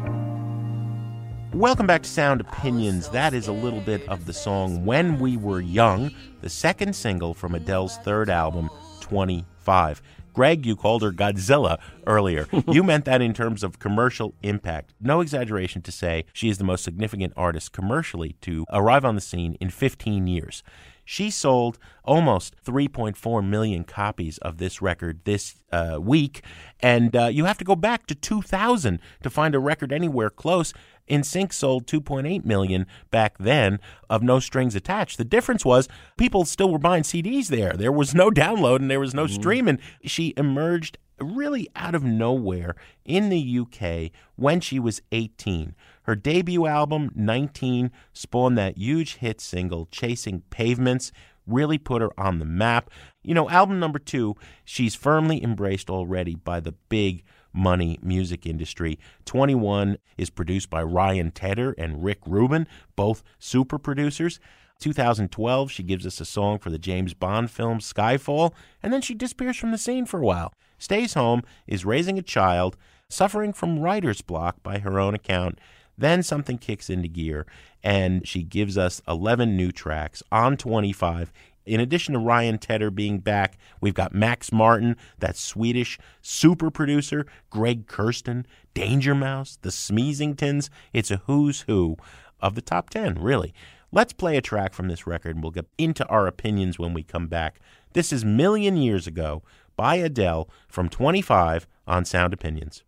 Welcome back to Sound Opinions. That is a little bit of the song When We Were Young, the second single from Adele's third album, twenty-five. Greg, you called her Godzilla earlier. You meant that in terms of commercial impact. No exaggeration to say she is the most significant artist commercially to arrive on the scene in fifteen years. She sold almost three point four million copies of this record this uh, week, and uh, you have to go back to two thousand to find a record anywhere close. N Sync sold two point eight million back then of No Strings Attached. The difference was people still were buying C Ds there. There was no download and there was no mm-hmm. streaming. She emerged really out of nowhere in the U K when she was eighteen. Her debut album, nineteen, spawned that huge hit single, Chasing Pavements, really put her on the map. You know, album number two, she's firmly embraced already by the big money music industry. twenty-one is produced by Ryan Tedder and Rick Rubin, both super producers. two thousand twelve, she gives us a song for the James Bond film Skyfall, and then she disappears from the scene for a while. Stays home, is raising a child, suffering from writer's block by her own account. Then something kicks into gear, and she gives us eleven new tracks on twenty-five. In addition to Ryan Tedder being back, we've got Max Martin, that Swedish super producer, Greg Kurstin, Danger Mouse, the Smeezingtons. It's a who's who of the top ten, really. Let's play a track from this record, and we'll get into our opinions when we come back. This is Million Years Ago by Adele from twenty-five on Sound Opinions.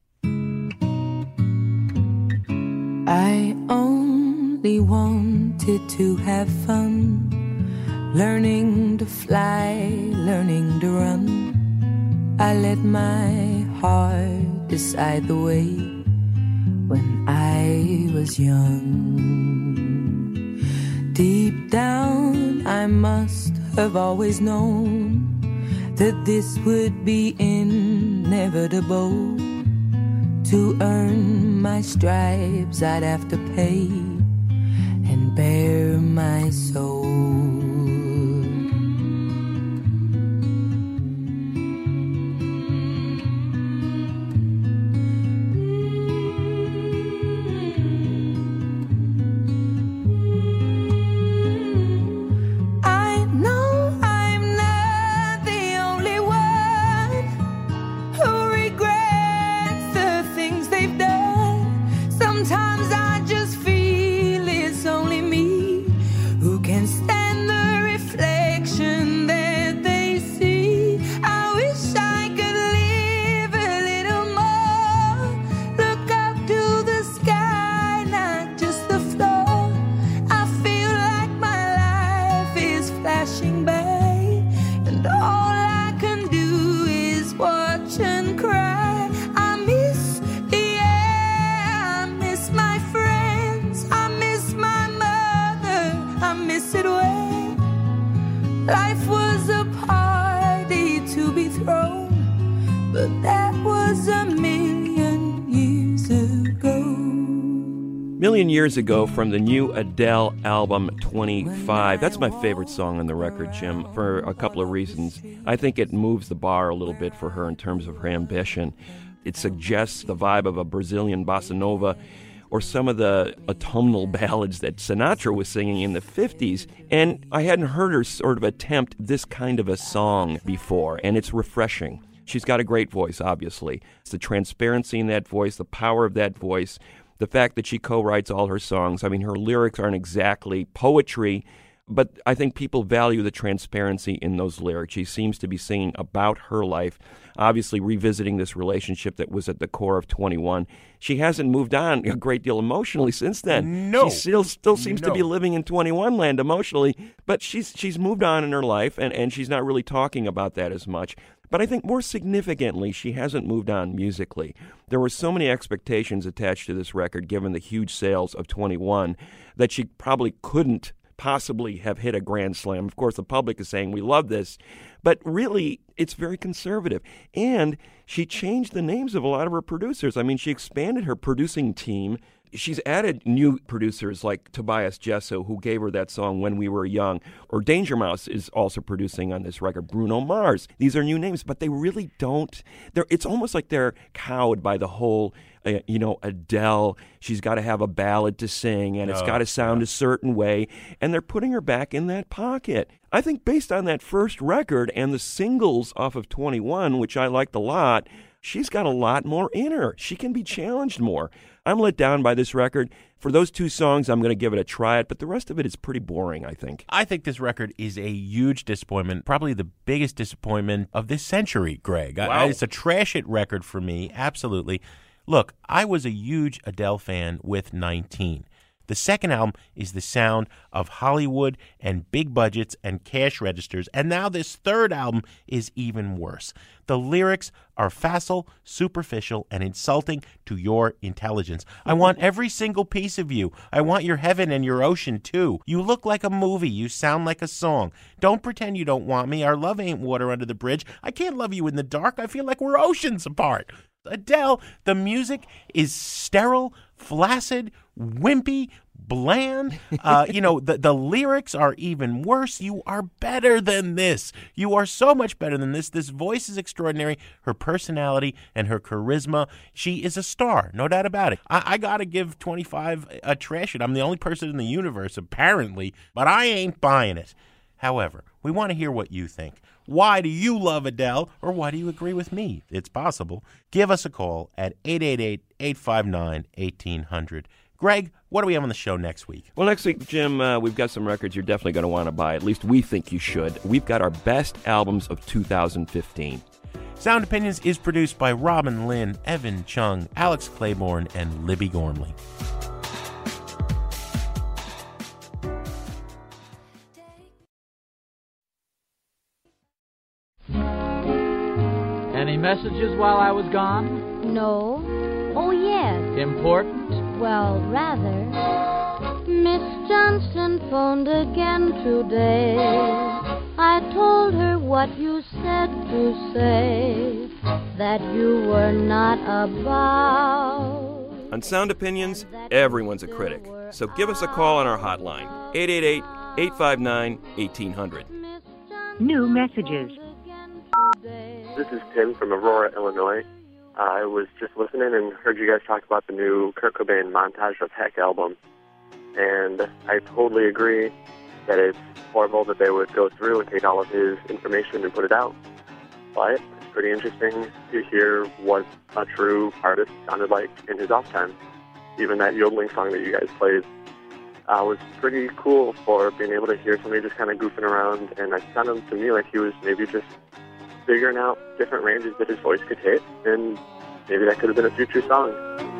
I only wanted to have fun, learning to fly, learning to run. I let my heart decide the way when I was young. Deep down, I must have always known that this would be inevitable. To earn my stripes, I'd have to pay and bare my soul. Life was a party to be thrown, but that was was a million years ago. Million Years Ago from the new Adele album twenty-five. That's my favorite song on the record, Jim, for a couple of reasons. I think it moves the bar a little bit for her in terms of her ambition. It suggests the vibe of a Brazilian bossa nova or some of the autumnal ballads that Sinatra was singing in the fifties. And I hadn't heard her sort of attempt this kind of a song before, and it's refreshing. She's got a great voice, obviously. It's the transparency in that voice, the power of that voice, the fact that she co-writes all her songs. I mean, her lyrics aren't exactly poetry, but I think people value the transparency in those lyrics. She seems to be singing about her life, obviously revisiting this relationship that was at the core of twenty-one. She hasn't moved on a great deal emotionally since then. No. She still still seems No. to be living in twenty-one land emotionally, but she's she's moved on in her life, and, and she's not really talking about that as much. But I think more significantly, she hasn't moved on musically. There were so many expectations attached to this record, given the huge sales of twenty-one, that she probably couldn't possibly have hit a grand slam. Of course, the public is saying, we love this. But really, it's very conservative. And she changed the names of a lot of her producers. I mean, she expanded her producing team. She's added new producers like Tobias Gesso, who gave her that song When We Were Young, or Danger Mouse is also producing on this record, Bruno Mars. These are new names, but they really don't. They're, it's almost like they're cowed by the whole, uh, you know, Adele. She's got to have a ballad to sing, and it's Oh, got to sound a certain way, and they're putting her back in that pocket. I think based on that first record and the singles off of twenty-one, which I liked a lot, she's got a lot more in her. She can be challenged more. I'm let down by this record. For those two songs, I'm going to give it a try it, but the rest of it is pretty boring, I think. I think this record is a huge disappointment, probably the biggest disappointment of this century, Greg. I- Wow. it's a trash it record for me, absolutely. Look, I was a huge Adele fan with nineteen. The second album is the sound of Hollywood and big budgets and cash registers, and now this third album is even worse. The lyrics are facile, superficial, and insulting to your intelligence. I want every single piece of you. I want your heaven and your ocean, too. You look like a movie. You sound like a song. Don't pretend you don't want me. Our love ain't water under the bridge. I can't love you in the dark. I feel like we're oceans apart. Adele, the music is sterile, flaccid, wimpy, bland. Uh, you know, the, the lyrics are even worse. You are better than this. You are so much better than this. This voice is extraordinary. Her personality and her charisma. She is a star, no doubt about it. I, I got to give twenty-five a trash it. I'm the only person in the universe, apparently, but I ain't buying it. However, we want to hear what you think. Why do you love Adele, or why do you agree with me? It's possible. Give us a call at eight eight eight, eight five nine, one eight hundred. Greg, what do we have on the show next week? Well, next week, Jim, uh, we've got some records you're definitely going to want to buy. At least we think you should. We've got our best albums of two thousand fifteen. Sound Opinions is produced by Robin Lynn, Evan Chung, Alex Claiborne, and Libby Gormley. Any messages while I was gone? No. Oh, yes. Important? Well, rather. Miss Johnson phoned again today. I told her what you said to say, that you were not about. On Sound Opinions, everyone's a critic. So give us a call on our hotline, eight eight eight, eight five nine, one eight hundred. New messages. This is Tim from Aurora, Illinois. Uh, I was just listening and heard you guys talk about the new Kurt Cobain Montage of Heck album. And I totally agree that it's horrible that they would go through and take all of his information and put it out. But it's pretty interesting to hear what a true artist sounded like in his off time. Even that yodeling song that you guys played uh, was pretty cool for being able to hear somebody just kind of goofing around. And it sounded to me like he was maybe just figuring out different ranges that his voice could hit, and maybe that could have been a future song.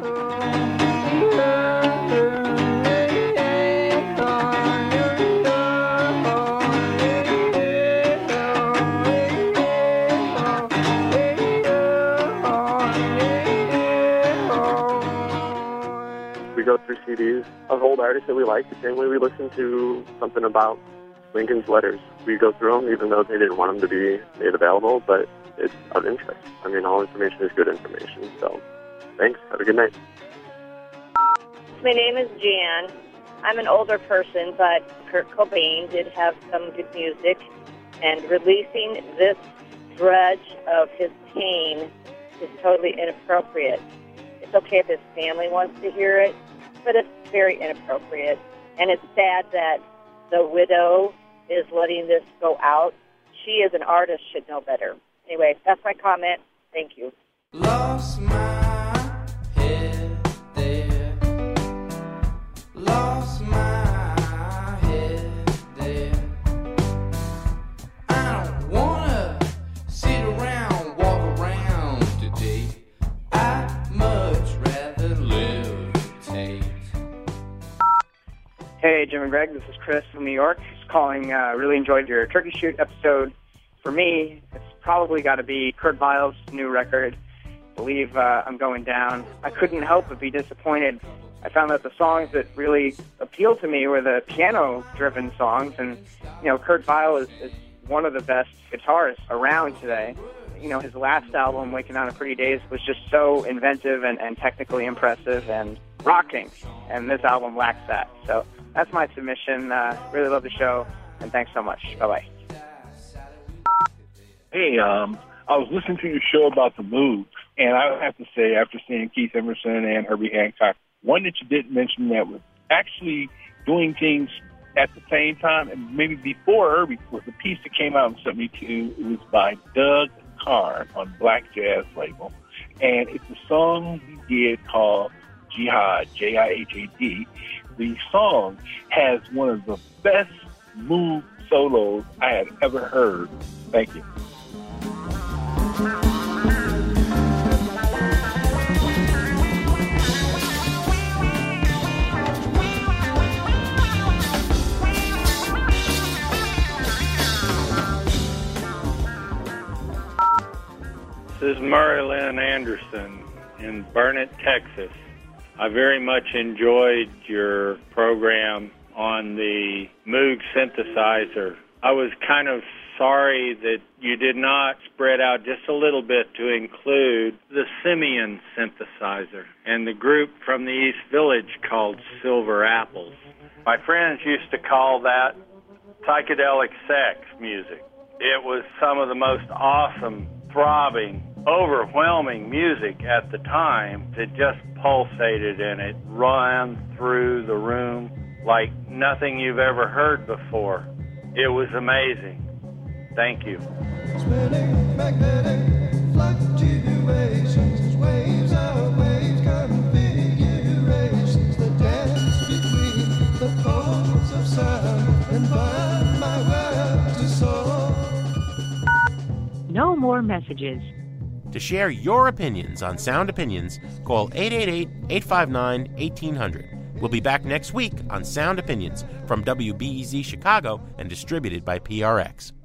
We go through C Ds of old artists that we like the same way we listen to something about Lincoln's letters. We go through them even though they didn't want them to be made available, but it's of interest. I mean, all information is good information. So, thanks. Have a good night. My name is Jan. I'm an older person, but Kurt Cobain did have some good music, and releasing this dredge of his pain is totally inappropriate. It's okay if his family wants to hear it, but it's very inappropriate. And it's sad that the widow is letting this go out. She, as an artist, should know better. Anyway, that's my comment. Thank you. Lost my head there. Lost my head there. I don't wanna sit around, walk around today. I'd much rather levitate. Hey, Jim and Greg, this is Chris from New York. Just calling, uh, really enjoyed your Turkey Shoot episode. For me, it's probably got to be Kurt Weill's new record, Believe uh, I'm Going Down. I couldn't help but be disappointed. I found that the songs that really appealed to me were the piano-driven songs, and, you know, Kurt Weill is, is one of the best guitarists around today. You know, his last album, Waking on a Pretty Days, was just so inventive and, and technically impressive and rocking, and this album lacks that. So that's my submission. Uh, really love the show, and thanks so much. Bye-bye. Hey, um, I was listening to your show about the Moog, and I have to say, after seeing Keith Emerson and Herbie Hancock, one that you didn't mention that was actually doing things at the same time, and maybe before Herbie, was a piece that came out in seventy-two. It was by Doug Carr on Black Jazz label, and it's a song he did called Jihad, J I H A D. The song has one of the best Moog solos I had ever heard. Thank you. This is Murray Lynn Anderson in Burnett, Texas. I very much enjoyed your program on the Moog synthesizer. I was kind of sorry that you did not spread out just a little bit to include the Simeon synthesizer and the group from the East Village called Silver Apples. My friends used to call that psychedelic sex music. It was some of the most awesome, throbbing, overwhelming music at the time that just pulsated and it ran through the room like nothing you've ever heard before. It was amazing. Thank you. Spinning magnetic fluctuations, waves of waves, configurations that dance between the poles of sound and bind my web to soul. No more messages. To share your opinions on Sound Opinions, call eight eight eight, eight five nine, eighteen hundred. We'll be back next week on Sound Opinions from W B E Z Chicago and distributed by P R X.